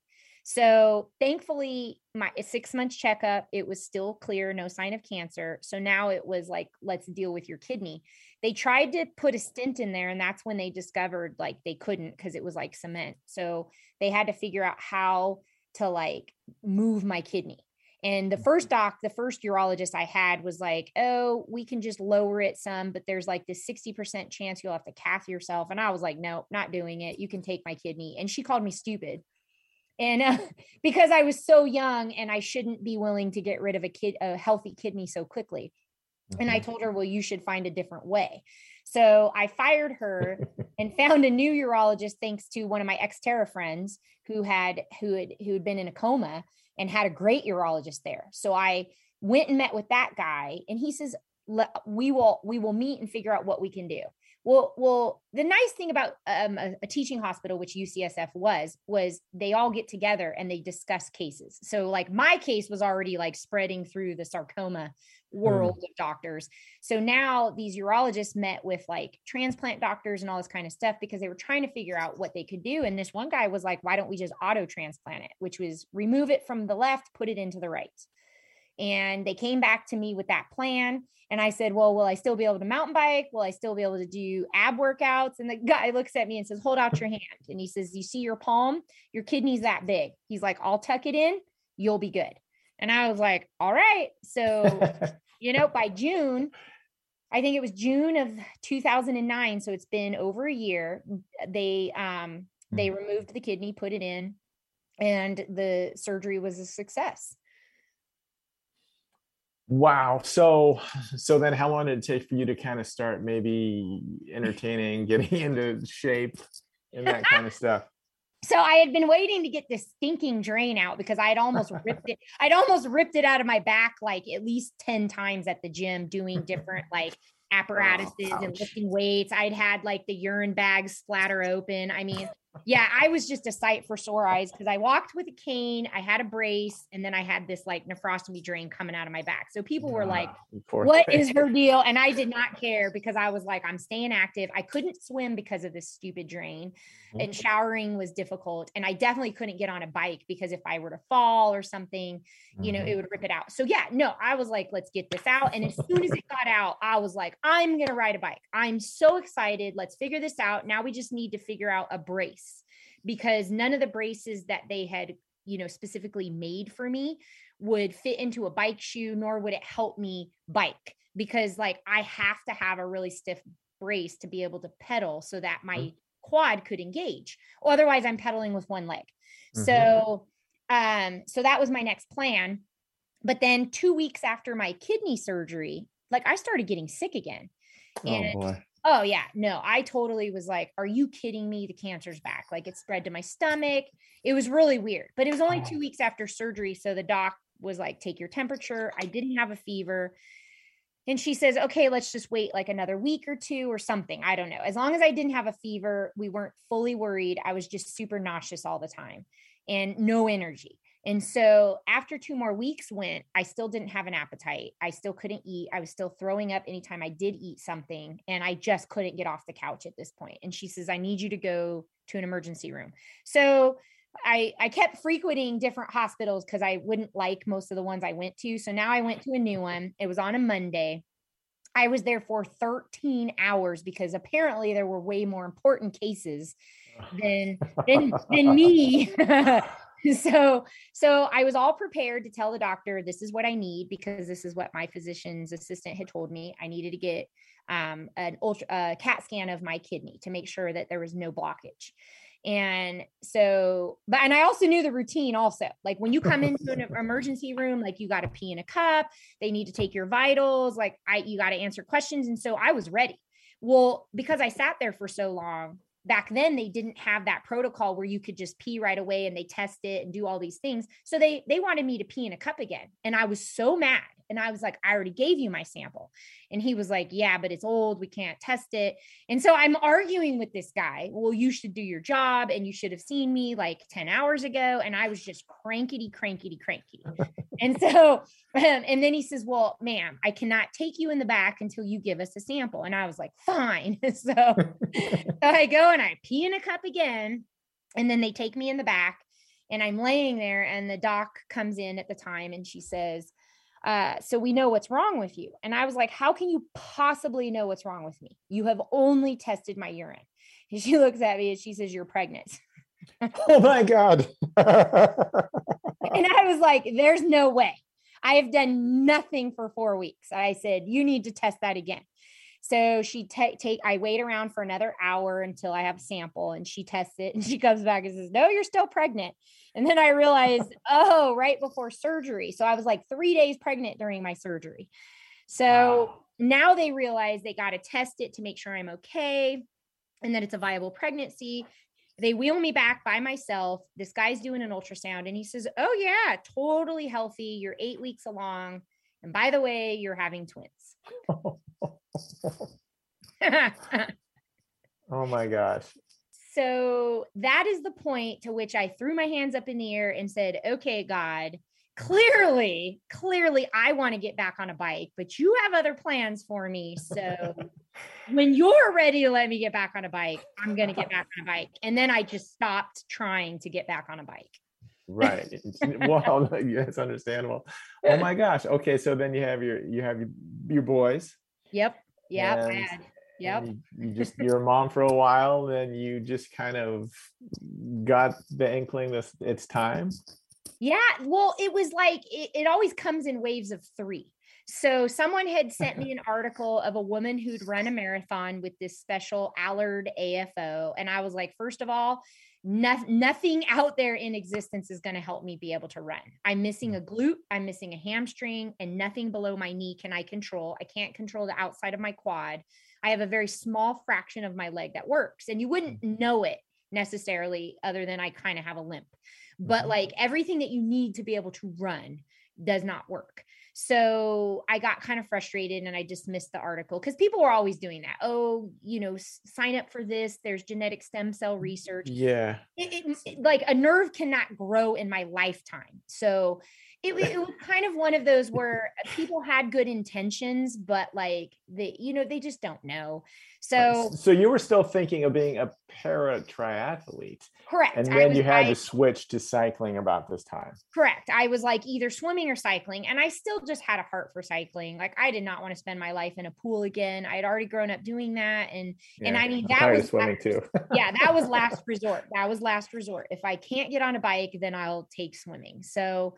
So thankfully, my six months checkup, it was still clear, no sign of cancer. So now it was like, let's deal with your kidney. They tried to put a stent in there, and that's when they discovered like they couldn't, because it was like cement. So they had to figure out how to like move my kidney. And the first doc, the first urologist I had was like, oh, we can just lower it some, but there's like this sixty percent chance you'll have to cath yourself. And I was like, no, not doing it. You can take my kidney. And she called me stupid. And uh, because I was so young and I shouldn't be willing to get rid of a kid, a healthy kidney so quickly. Mm-hmm. And I told her, well, you should find a different way. So I fired her and found a new urologist, thanks to one of my ex-Terra friends who had, who had, who had been in a coma, and had a great urologist there. So I went and met with that guy, and he says, we will, we will meet and figure out what we can do. Well, well, the nice thing about um, a, a teaching hospital, which U C S F was, was they all get together and they discuss cases. So like my case was already like spreading through the sarcoma world mm. of doctors. So now these urologists met with like transplant doctors and all this kind of stuff, because they were trying to figure out what they could do. And this one guy was like, why don't we just auto transplant it, which was remove it from the left, put it into the right. And they came back to me with that plan. And I said, well, will I still be able to mountain bike? Will I still be able to do ab workouts? And the guy looks at me and says, hold out your hand. And he says, you see your palm, your kidney's that big. He's like, I'll tuck it in, you'll be good. And I was like, all right. So, you know, by June, I think it was June of two thousand nine. So it's been over a year. They, um, they removed the kidney, put it in, and the surgery was a success. Wow. So, so then how long did it take for you to kind of start maybe entertaining, getting into shape and that kind of stuff? So I had been waiting to get this stinking drain out, because I'd almost ripped it. I'd almost ripped it out of my back, like at least ten times at the gym, doing different like apparatuses oh, and lifting weights. I'd had like the urine bags splatter open. I mean, Yeah, I was just a sight for sore eyes because I walked with a cane, I had a brace, and then I had this like nephrostomy drain coming out of my back. So people were like, what thing. Is her deal? And I did not care because I was like, I'm staying active. I couldn't swim because of this stupid drain, mm-hmm. and showering was difficult. And I definitely couldn't get on a bike because if I were to fall or something, mm-hmm. you know, it would rip it out. So yeah, no, I was like, let's get this out. And as soon as it got out, I was like, I'm going to ride a bike. I'm so excited. Let's figure this out. Now we just need to figure out a brace. Because none of the braces that they had, you know, specifically made for me would fit into a bike shoe, nor would it help me bike because like I have to have a really stiff brace to be able to pedal so that my mm-hmm. quad could engage. Or otherwise I'm pedaling with one leg. Mm-hmm. So, um, so that was my next plan. But then two weeks after my kidney surgery, like I started getting sick again. And oh boy. Oh yeah, no, I totally was like, are you kidding me? The cancer's back. Like it spread to my stomach. It was really weird, but it was only two weeks after surgery. So the doc was like, take your temperature. I didn't have a fever. And she says, okay, let's just wait like another week or two or something. I don't know. As long as I didn't have a fever, we weren't fully worried. I was just super nauseous all the time and no energy. And so after two more weeks went, I still didn't have an appetite. I still couldn't eat. I was still throwing up anytime I did eat something. And I just couldn't get off the couch at this point. And she says, I need you to go to an emergency room. So I, I kept frequenting different hospitals because I wouldn't like most of the ones I went to. So now I went to a new one. It was on a Monday. I was there for thirteen hours because apparently there were way more important cases than, than, than me. So, so I was all prepared to tell the doctor, this is what I need, because this is what my physician's assistant had told me. I needed to get um, an ultra uh, CAT scan of my kidney to make sure that there was no blockage. And so, but, and I also knew the routine also, like when you come into an emergency room, like you got to pee in a cup, they need to take your vitals. Like I, you got to answer questions. And so I was ready. Well, because I sat there for so long, back then they didn't have that protocol where you could just pee right away and they test it and do all these things. So they, they wanted me to pee in a cup again. And I was so mad. And I was like, I already gave you my sample. And he was like, yeah, but it's old. We can't test it. And so I'm arguing with this guy. Well, you should do your job and you should have seen me like ten hours ago. And I was just crankety, crankety, cranky. And so, um, and then he says, well, ma'am, I cannot take you in the back until you give us a sample. And I was like, fine. so, so I go and I pee in a cup again. And then they take me in the back and I'm laying there and the doc comes in at the time and she says, Uh, so we know what's wrong with you. And I was like, how can you possibly know what's wrong with me? You have only tested my urine. And she looks at me and she says, you're pregnant. Oh my God. And I was like, there's no way. I have done nothing for four weeks. I said, you need to test that again. So she take, take, I wait around for another hour until I have a sample and she tests it and she comes back and says, no, you're still pregnant. And then I realized, oh, right before surgery. So I was like three days pregnant during my surgery. So wow. Now they realize they got to test it to make sure I'm okay and that it's a viable pregnancy. They wheel me back by myself. This guy's doing an ultrasound and he says, oh yeah, totally healthy. You're eight weeks along. And by the way, you're having twins. Oh my gosh. So that is the point to which I threw my hands up in the air and said, okay, God, clearly, clearly I want to get back on a bike, but you have other plans for me. So when you're ready to let me get back on a bike, I'm going to get back on a bike. And then I just stopped trying to get back on a bike. Right. Well, that's understandable. Oh my gosh. Okay. So then you have your, you have your, your boys. Yep. Yep. And, I had, yep. You, you just, you're a mom for a while, then you just kind of got the inkling that it's time. Yeah. Well, it was like, it, it always comes in waves of three. So someone had sent me an article of a woman who'd run a marathon with this special Allard A F O. And I was like, first of all, no, nothing out there in existence is going to help me be able to run. I'm missing a glute, I'm missing a hamstring, and nothing below my knee can I control. I can't control the outside of my quad. I have a very small fraction of my leg that works. And you wouldn't know it necessarily other than I kind of have a limp. But like everything that you need to be able to run does not work. So I got kind of frustrated and I dismissed the article because people were always doing that. Oh, you know, s- sign up for this. There's genetic stem cell research. Yeah. It, it, it- like a nerve cannot grow in my lifetime. So it, it was kind of one of those where people had good intentions, but like they, you know, they just don't know. So So you were still thinking of being a para triathlete. correct. And I then was, you had I, to switch to cycling about this time. correct. I was like either swimming or cycling, and I still just had a heart for cycling. Like I did not want to spend my life in a pool again. I had already grown up doing that, and Yeah, and I mean I'm that tired was of swimming too. yeah, that was last resort. That was last resort. If I can't get on a bike, then I'll take swimming. So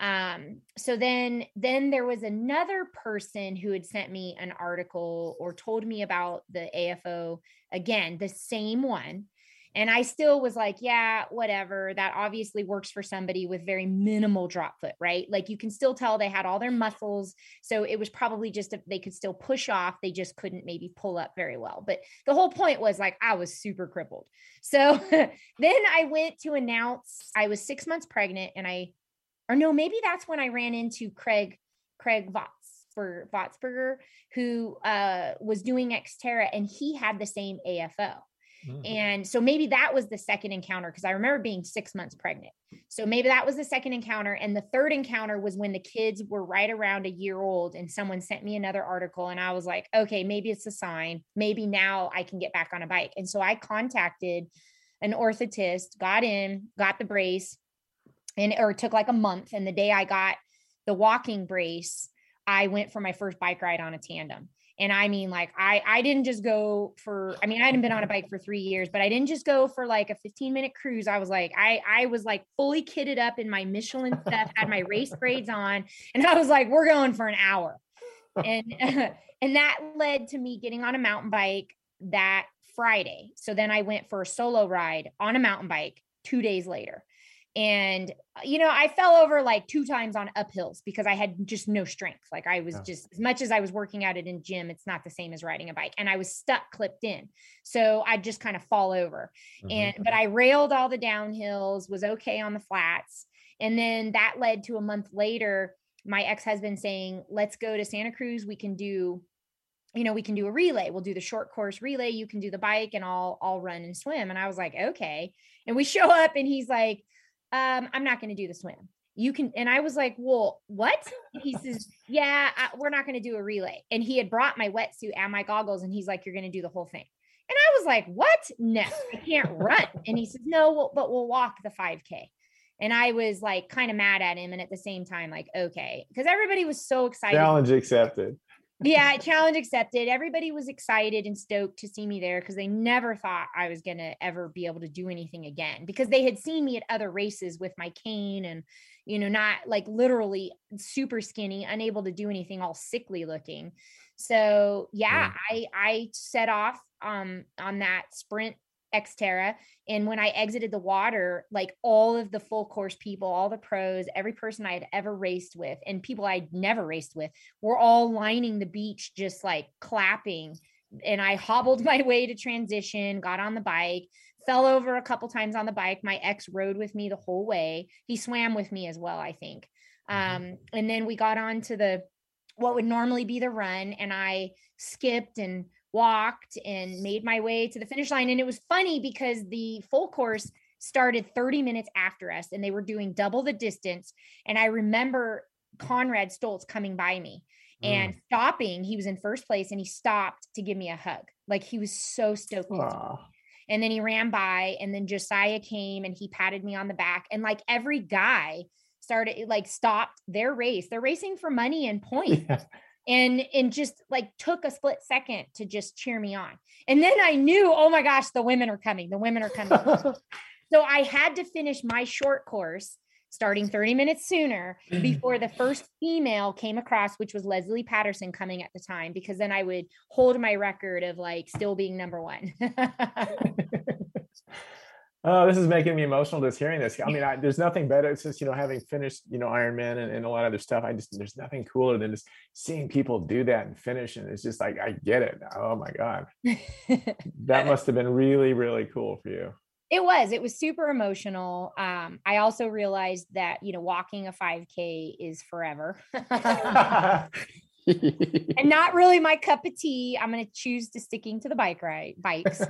um so then then there was another person who had sent me an article or told me about the A F O, again, the same one. And I still was like, yeah, whatever. That obviously works for somebody with very minimal drop foot, right? Like you can still tell they had all their muscles. So it was probably just if they could still push off, they just couldn't maybe pull up very well. But the whole point was like, I was super crippled. So then I went to announce I was six months pregnant and I, or no, maybe that's when I ran into Craig, Craig Votz for Votzberger, who uh, was doing Xterra, and he had the same A F O. Mm-hmm. And so maybe that was the second encounter, because I remember being six months pregnant. So maybe that was the second encounter. And the third encounter was when the kids were right around a year old and someone sent me another article. And I was like, okay, maybe it's a sign. Maybe now I can get back on a bike. And so I contacted an orthotist, got in, got the brace, and or it took like a month. And the day I got the walking brace, I went for my first bike ride on a tandem. And I mean, like, I, I didn't just go for, I mean, I hadn't been on a bike for three years, but I didn't just go for like a fifteen minute cruise. I was like, I, I was like fully kitted up in my Michelin stuff, had my race braids on. And I was like, we're going for an hour. And, uh, and that led to me getting on a mountain bike that Friday. So then I went for a solo ride on a mountain bike two days later. And, you know, I fell over like two times on uphills because I had just no strength. Like I was just, as much as I was working out it in gym, it's not the same as riding a bike. And I was stuck clipped in. So I'd just kind of fall over. Mm-hmm. And, but I railed all the downhills, was okay on the flats. And then that led to a month later, my ex-husband saying, let's go to Santa Cruz. We can do, you know, we can do a relay. We'll do the short course relay. You can do the bike and I'll, I'll run and swim. And I was like, okay. And we show up and he's like, um, I'm not going to do the swim. You can. And I was like, well, what? He says, yeah, I, we're not going to do a relay. And he had brought my wetsuit and my goggles. And he's like, you're going to do the whole thing. And I was like, what? No, I can't run. And he says, no, we'll, but we'll walk the five K. And I was like, kind of mad at him. And at the same time, like, okay. Because everybody was so excited. Challenge accepted. Yeah, challenge accepted. Everybody was excited and stoked to see me there because they never thought I was going to ever be able to do anything again, because they had seen me at other races with my cane and, you know, not like literally super skinny, unable to do anything, all sickly looking. So yeah, yeah. I, I set off um, on that sprint Xterra. And when I exited the water, like all of the full course people, all the pros, every person I had ever raced with and people I'd never raced with were all lining the beach, just like clapping. And I hobbled my way to transition, got on the bike, fell over a couple times on the bike. My ex rode with me the whole way. He swam with me as well, I think. Um, and then we got on to the, what would normally be the run. And I skipped and walked and made my way to the finish line. And it was funny because the full course started thirty minutes after us and they were doing double the distance. And I remember Conrad Stoltz coming by me and mm. stopping. He was in first place and he stopped to give me a hug. Like he was so stoked. And then he ran by, and then Josiah came and he patted me on the back. And like every guy started like stopped their race. They're racing for money and points. Yeah. And, and just like took a split second to just cheer me on. And then I knew, oh my gosh, the women are coming. The women are coming. So I had to finish my short course starting thirty minutes sooner before the first female came across, which was Leslie Patterson coming at the time, because then I would hold my record of like still being number one. Oh, this is making me emotional just hearing this. I mean, I, there's nothing better. It's just, you know, having finished, you know, Ironman and, and a lot of other stuff. I just, there's nothing cooler than just seeing people do that and finish. And it's just like, I get it. Oh my God. That must've been really, really cool for you. It was, it was super emotional. Um, I also realized that, you know, walking a five K is forever. And not really my cup of tea. I'm going to choose to sticking to the bike ride bikes.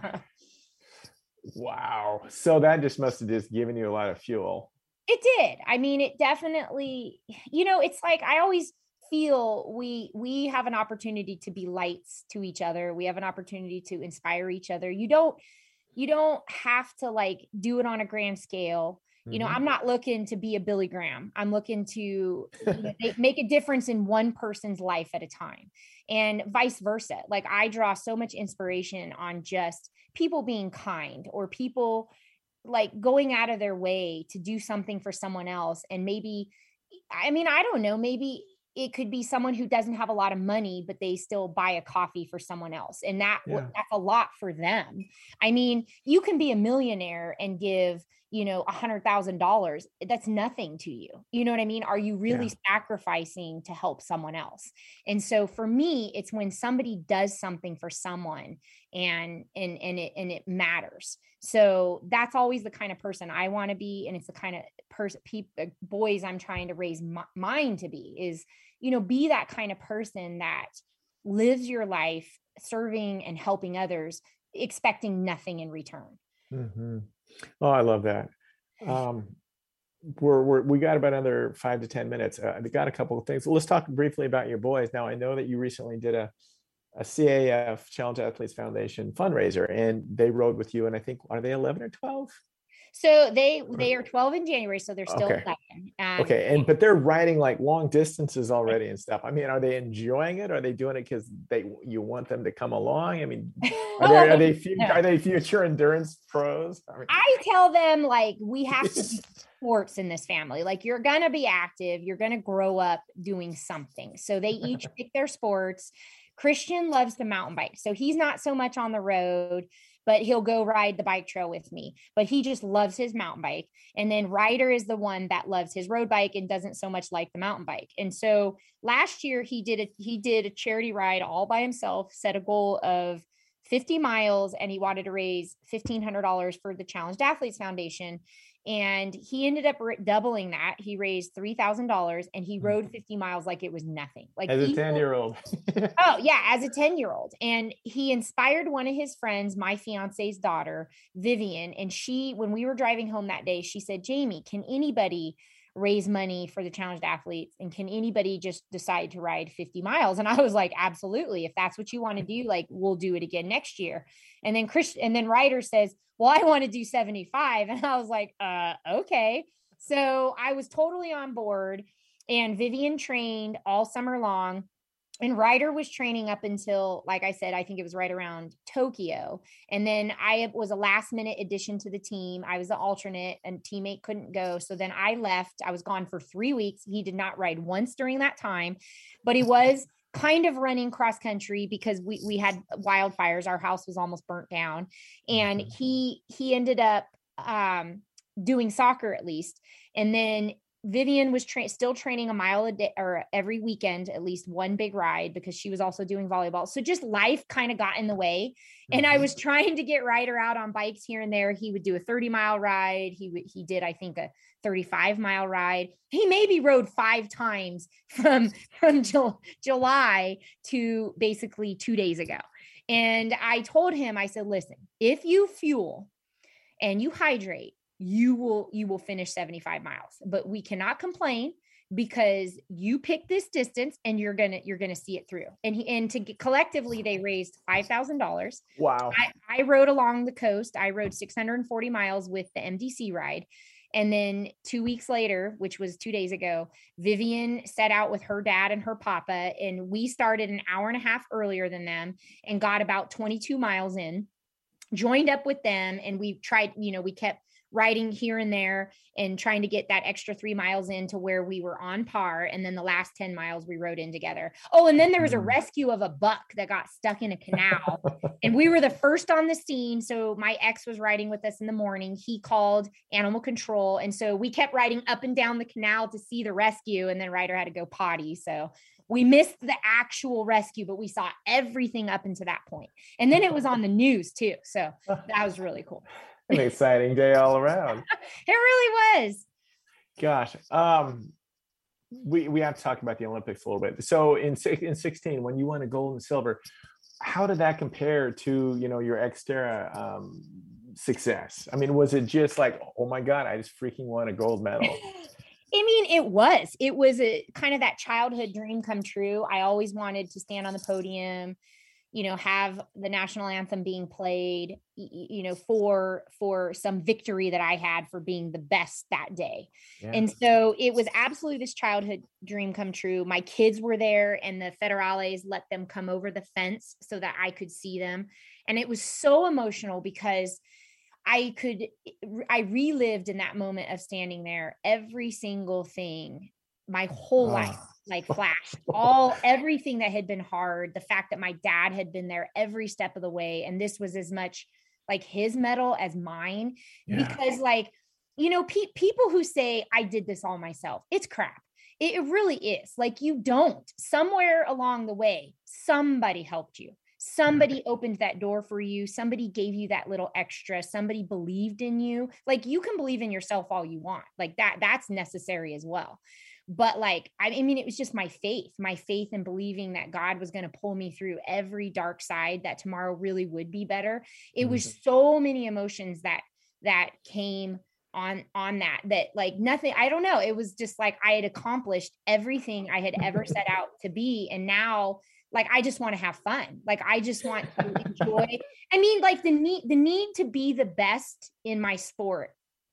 Wow. So that just must have just given you a lot of fuel. It did. I mean, it definitely, you know, it's like, I always feel we, we have an opportunity to be lights to each other. We have an opportunity to inspire each other. You don't, you don't have to like do it on a grand scale. You know, Mhm. I'm not looking to be a Billy Graham. I'm looking to, you know, make, make a difference in one person's life at a time, and vice versa. Like, I draw so much inspiration on just people being kind, or people like going out of their way to do something for someone else. And maybe, I mean, I don't know, maybe it could be someone who doesn't have a lot of money, but they still buy a coffee for someone else. And that Yeah. that's a lot for them. I mean, you can be a millionaire and give, you know, a hundred thousand dollars. That's nothing to you. You know what I mean? Are you really Yeah. sacrificing to help someone else? And so for me, it's when somebody does something for someone, and, and, and it, and it matters. So that's always the kind of person I want to be. And it's the kind of person, people, boys I'm trying to raise m- mine to be, is, you know, be that kind of person that lives your life serving and helping others, expecting nothing in return. Mm-hmm. Oh, I love that. Um, we're, we're we got about another five to ten minutes. Uh, we got a couple of things. Let's talk briefly about your boys. Now, I know that you recently did a a C A F, Challenge Athletes Foundation fundraiser, and they rode with you. And I think, are they eleven or twelve? So they they are twelve in January, so they're still Okay. eleven. Um, Okay. And but they're riding like long distances already and stuff. I mean, are they enjoying it? Are they doing it because they you want them to come along? I mean, are they are they future, are they future endurance pros? I mean, I tell them, like, we have to do sports in this family. Like, you're gonna be active, you're gonna grow up doing something. So they each pick their sports. Christian loves the mountain bike, so he's not so much on the road, but he'll go ride the bike trail with me. But he just loves his mountain bike. And then Ryder is the one that loves his road bike and doesn't so much like the mountain bike. And so last year he did a he did a charity ride all by himself, set a goal of fifty miles, and he wanted to raise fifteen hundred dollars for the Challenged Athletes Foundation. And he ended up doubling that. He raised three thousand dollars, and he rode fifty miles like it was nothing. Like, as a people, ten year old. oh yeah, as a ten year old. And he inspired one of his friends, my fiance's daughter, Vivian. And she, when we were driving home that day, she said, Jamie, can anybody raise money for the Challenged Athletes? And can anybody just decide to ride fifty miles? And I was like, absolutely. If that's what you want to do, like, we'll do it again next year. And then Chris, and then Ryder says, well, I want to do seventy-five. And I was like, uh, okay. So I was totally on board, and Vivian trained all summer long. And Ryder was training up until, like I said, I think it was right around Tokyo. And then I was a last minute addition to the team. I was the alternate, and teammate couldn't go. So then I left. I was gone for three weeks. He did not ride once during that time, but he was kind of running cross country because we, we had wildfires. Our house was almost burnt down. And he, he ended up um, doing soccer at least. And then Vivian was tra- still training a mile a day, or every weekend, at least one big ride, because she was also doing volleyball. So just life kind of got in the way. And I was trying to get Ryder out on bikes here and there. He would do a thirty mile ride. He w- he did, I think, a thirty-five mile ride. He maybe rode five times from, from Ju- July to basically two days ago. And I told him, I said, listen, if you fuel and you hydrate, you will, you will finish seventy-five miles, but we cannot complain because you pick this distance and you're going to, you're going to see it through. And he, and to get, collectively, they raised five thousand dollars. Wow. I, I rode along the coast. I rode six hundred forty miles with the M D C ride. And then two weeks later, which was two days ago, Vivian set out with her dad and her papa, and we started an hour and a half earlier than them and got about twenty-two miles in, joined up with them. And we tried, you know, we kept riding here and there and trying to get that extra three miles in to where we were on par. And then the last ten miles we rode in together. Oh, and then there was a rescue of a buck that got stuck in a canal, and we were the first on the scene. So my ex was riding with us in the morning. He called animal control. And so we kept riding up and down the canal to see the rescue. And then Ryder had to go potty. So we missed the actual rescue, but we saw everything up until that point. And then it was on the news too. So that was really cool. An exciting day all around. It really was. Gosh. Um, we, we have to talk about the Olympics a little bit. So in in sixteen, when you won a gold and silver, how did that compare to, you know, your Xterra um, success? I mean, was it just like, oh my God, I just freaking won a gold medal? I mean, it was, it was a kind of that childhood dream come true. I always wanted to stand on the podium, you know, have the national anthem being played, you know, for, for some victory that I had for being the best that day. Yeah. And so it was absolutely this childhood dream come true. My kids were there and the federales let them come over the fence so that I could see them. And it was so emotional because I could, I relived in that moment of standing there, every single thing, my whole oh. life, like flashed, all, everything that had been hard, the fact that my dad had been there every step of the way. And this was as much like his medal as mine, yeah. because like, you know, pe- people who say I did this all myself, it's crap. It, it really is. Like, you don't. Somewhere along the way, somebody helped you. Somebody opened that door for you. Somebody gave you that little extra. Somebody believed in you. Like, you can believe in yourself all you want. Like that, that's necessary as well. But like, I mean, it was just my faith, my faith in believing that God was going to pull me through every dark side, that tomorrow really would be better. It was mm-hmm. so many emotions that, that came on, on that, that like nothing, I don't know. It was just like, I had accomplished everything I had ever set out to be. And now, like, I just want to have fun. Like, I just want to enjoy. I mean, like the need, the need to be the best in my sport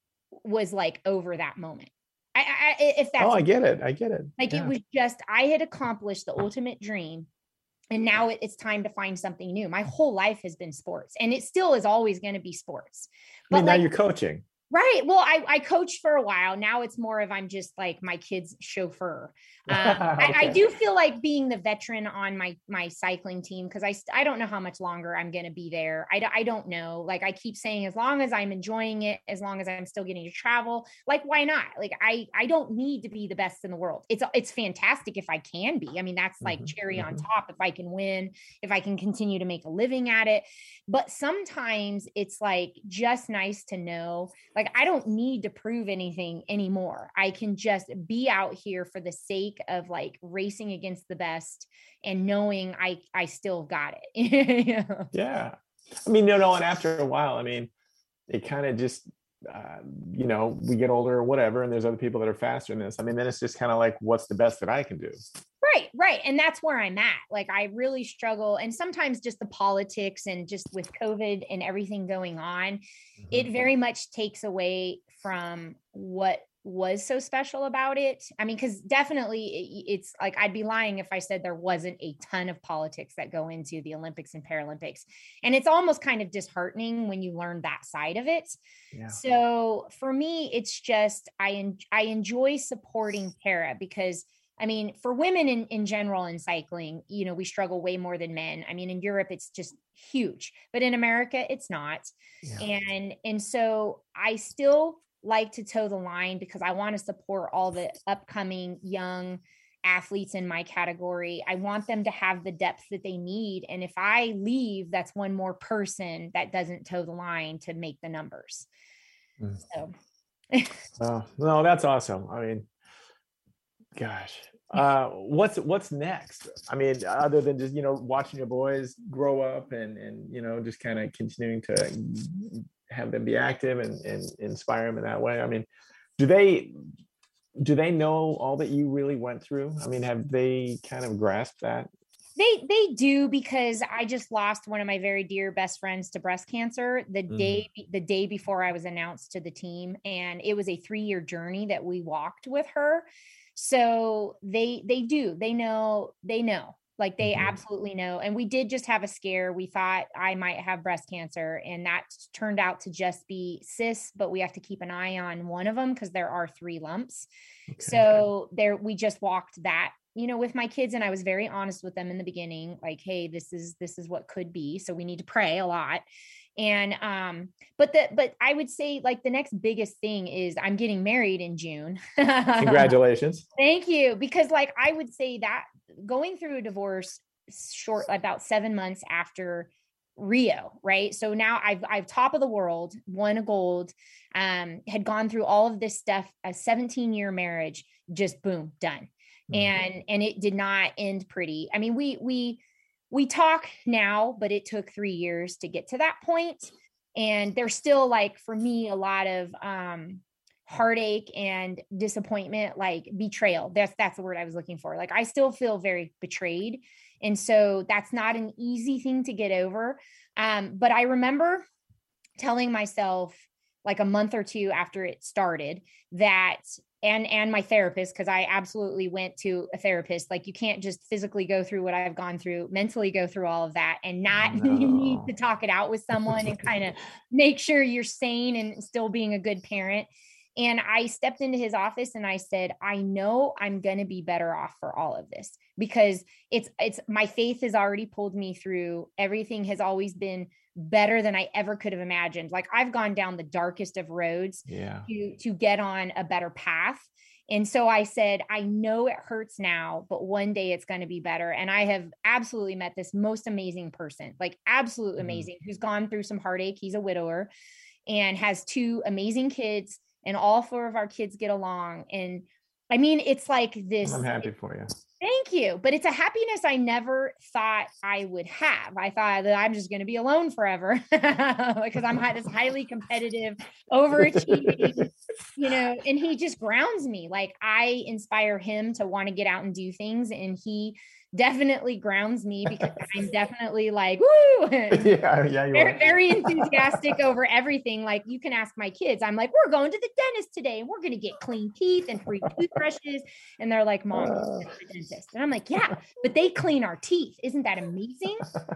was like over that moment. I, I if that's, oh, I get it. I get it. Like, yeah. It was just, I had accomplished the ultimate dream. And now it, it's time to find something new. My whole life has been sports, and it still is always going to be sports. But I mean, now like, you're coaching. Right. Well, I, I coached for a while. Now it's more of, I'm just like my kid's chauffeur. Um, okay. I, I do feel like being the veteran on my, my cycling team, because I, I don't know how much longer I'm going to be there. I, I don't know. Like, I keep saying, as long as I'm enjoying it, as long as I'm still getting to travel, like, why not? Like, I, I don't need to be the best in the world. It's, it's fantastic if I can be. I mean, that's like mm-hmm. cherry mm-hmm. on top if I can win, if I can continue to make a living at it. But sometimes it's like just nice to know, like, I don't need to prove anything anymore. I can just be out here for the sake of like racing against the best and knowing I, I still got it. yeah. yeah. I mean, no, no. And after a while, I mean, it kind of just, uh, you know, we get older or whatever, and there's other people that are faster than this. I mean, then it's just kind of like, what's the best that I can do? Right, right. And that's where I'm at. Like, I really struggle. And sometimes just the politics and just with COVID and everything going on, mm-hmm. it very much takes away from what was so special about it. I mean, because definitely it, it's like, I'd be lying if I said there wasn't a ton of politics that go into the Olympics and Paralympics. And it's almost kind of disheartening when you learn that side of it. Yeah. So for me, it's just, I, en- I enjoy supporting para because, I mean, for women in, in general in cycling, you know, we struggle way more than men. I mean, in Europe, it's just huge, but in America, it's not. Yeah. And, and so I still like to toe the line because I want to support all the upcoming young athletes in my category. I want them to have the depth that they need. And if I leave, that's one more person that doesn't toe the line to make the numbers. Mm. So. Oh, no, that's awesome. I mean, gosh, uh, what's, what's next? I mean, other than just, you know, watching your boys grow up and, and, you know, just kind of continuing to have them be active and, and inspire them in that way. I mean, do they, do they know all that you really went through? I mean, have they kind of grasped that? They, they do, because I just lost one of my very dear best friends to breast cancer the mm. day, the day before I was announced to the team. And it was a three year journey that we walked with her. So they, they do, they know, they know. Like they mm-hmm. absolutely know. And we did just have a scare. We thought I might have breast cancer, and that turned out to just be cysts, but we have to keep an eye on one of them because there are three lumps. Okay. So there, we just walked that, you know, with my kids. And I was very honest with them in the beginning, like, hey, this is, this is what could be. So we need to pray a lot. And, um, but the, but I would say like the next biggest thing is I'm getting married in June. Congratulations. Thank you. Because like, I would say that going through a divorce short, about seven months after Rio, right? So now I've, I've top of the world, won a gold, um, had gone through all of this stuff, a seventeen year marriage, just boom, done. Mm-hmm. And, and it did not end pretty. I mean, we, we, we talk now, but it took three years to get to that point. And there's still, like, for me, a lot of, um, heartache and disappointment, like betrayal. That's, that's the word I was looking for. Like, I still feel very betrayed. And so that's not an easy thing to get over. Um, but I remember telling myself, like a month or two after it started, that, and, and my therapist, because I absolutely went to a therapist. Like, you can't just physically go through what I've gone through, mentally go through all of that, and not, no. You need to talk it out with someone and kind of make sure you're sane and still being a good parent. And I stepped into his office and I said, I know I'm going to be better off for all of this, because it's, it's, my faith has already pulled me through. Everything has always been better than I ever could have imagined. Like, I've gone down the darkest of roads yeah. to, to get on a better path. And so I said, I know it hurts now, but one day it's going to be better. And I have absolutely met this most amazing person, like absolutely amazing, mm-hmm. who's gone through some heartache. He's a widower and has two amazing kids. And all four of our kids get along. And I mean, it's like this. I'm happy for you. Thank you. But it's a happiness I never thought I would have. I thought that I'm just going to be alone forever because I'm this highly competitive, overachieving, you know, and he just grounds me. Like, I inspire him to want to get out and do things. And he definitely grounds me, because I'm definitely like, woo, yeah, yeah, you very, are. very enthusiastic over everything. Like, you can ask my kids, I'm like, we're going to the dentist today and we're going to get clean teeth and free toothbrushes. And they're like, Mom, uh, the dentist. And I'm like, yeah, but they clean our teeth. Isn't that amazing?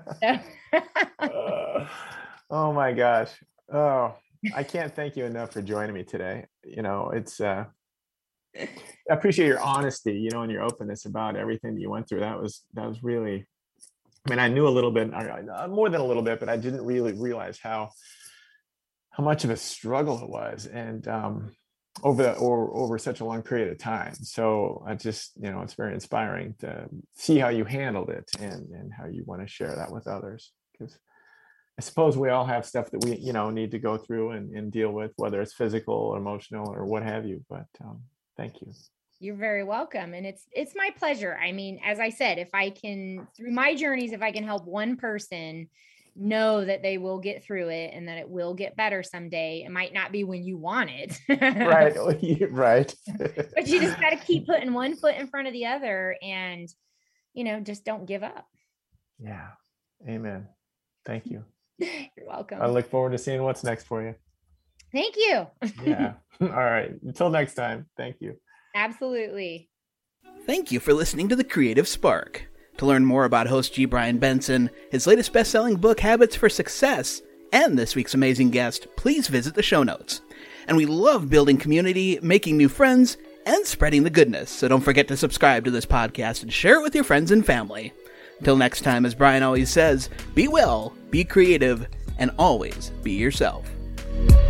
uh, oh my gosh. Oh, I can't thank you enough for joining me today. You know, it's, uh, I appreciate your honesty, you know, and your openness about everything that you went through. That was, that was really, I mean, I knew a little bit, more than a little bit, but I didn't really realize how, how much of a struggle it was. And, um, over the, or over such a long period of time. So I just, you know, it's very inspiring to see how you handled it and, and how you want to share that with others. Because I suppose we all have stuff that we, you know, need to go through and, and deal with, whether it's physical or emotional or what have you. But, um, thank you. You're very welcome. And it's, it's my pleasure. I mean, as I said, if I can, through my journeys, if I can help one person know that they will get through it and that it will get better someday, it might not be when you want it. Right. Right. But you just got to keep putting one foot in front of the other and, you know, just don't give up. Yeah. Amen. Thank you. You're welcome. I look forward to seeing what's next for you. Thank you. Yeah. All right. Until next time. Thank you. Absolutely. Thank you for listening to The Creative Spark. To learn more about host G. Brian Benson, his latest best-selling book, Habits for Success, and this week's amazing guest, please visit the show notes. And we love building community, making new friends, and spreading the goodness. So don't forget to subscribe to this podcast and share it with your friends and family. Until next time, as Brian always says, be well, be creative, and always be yourself.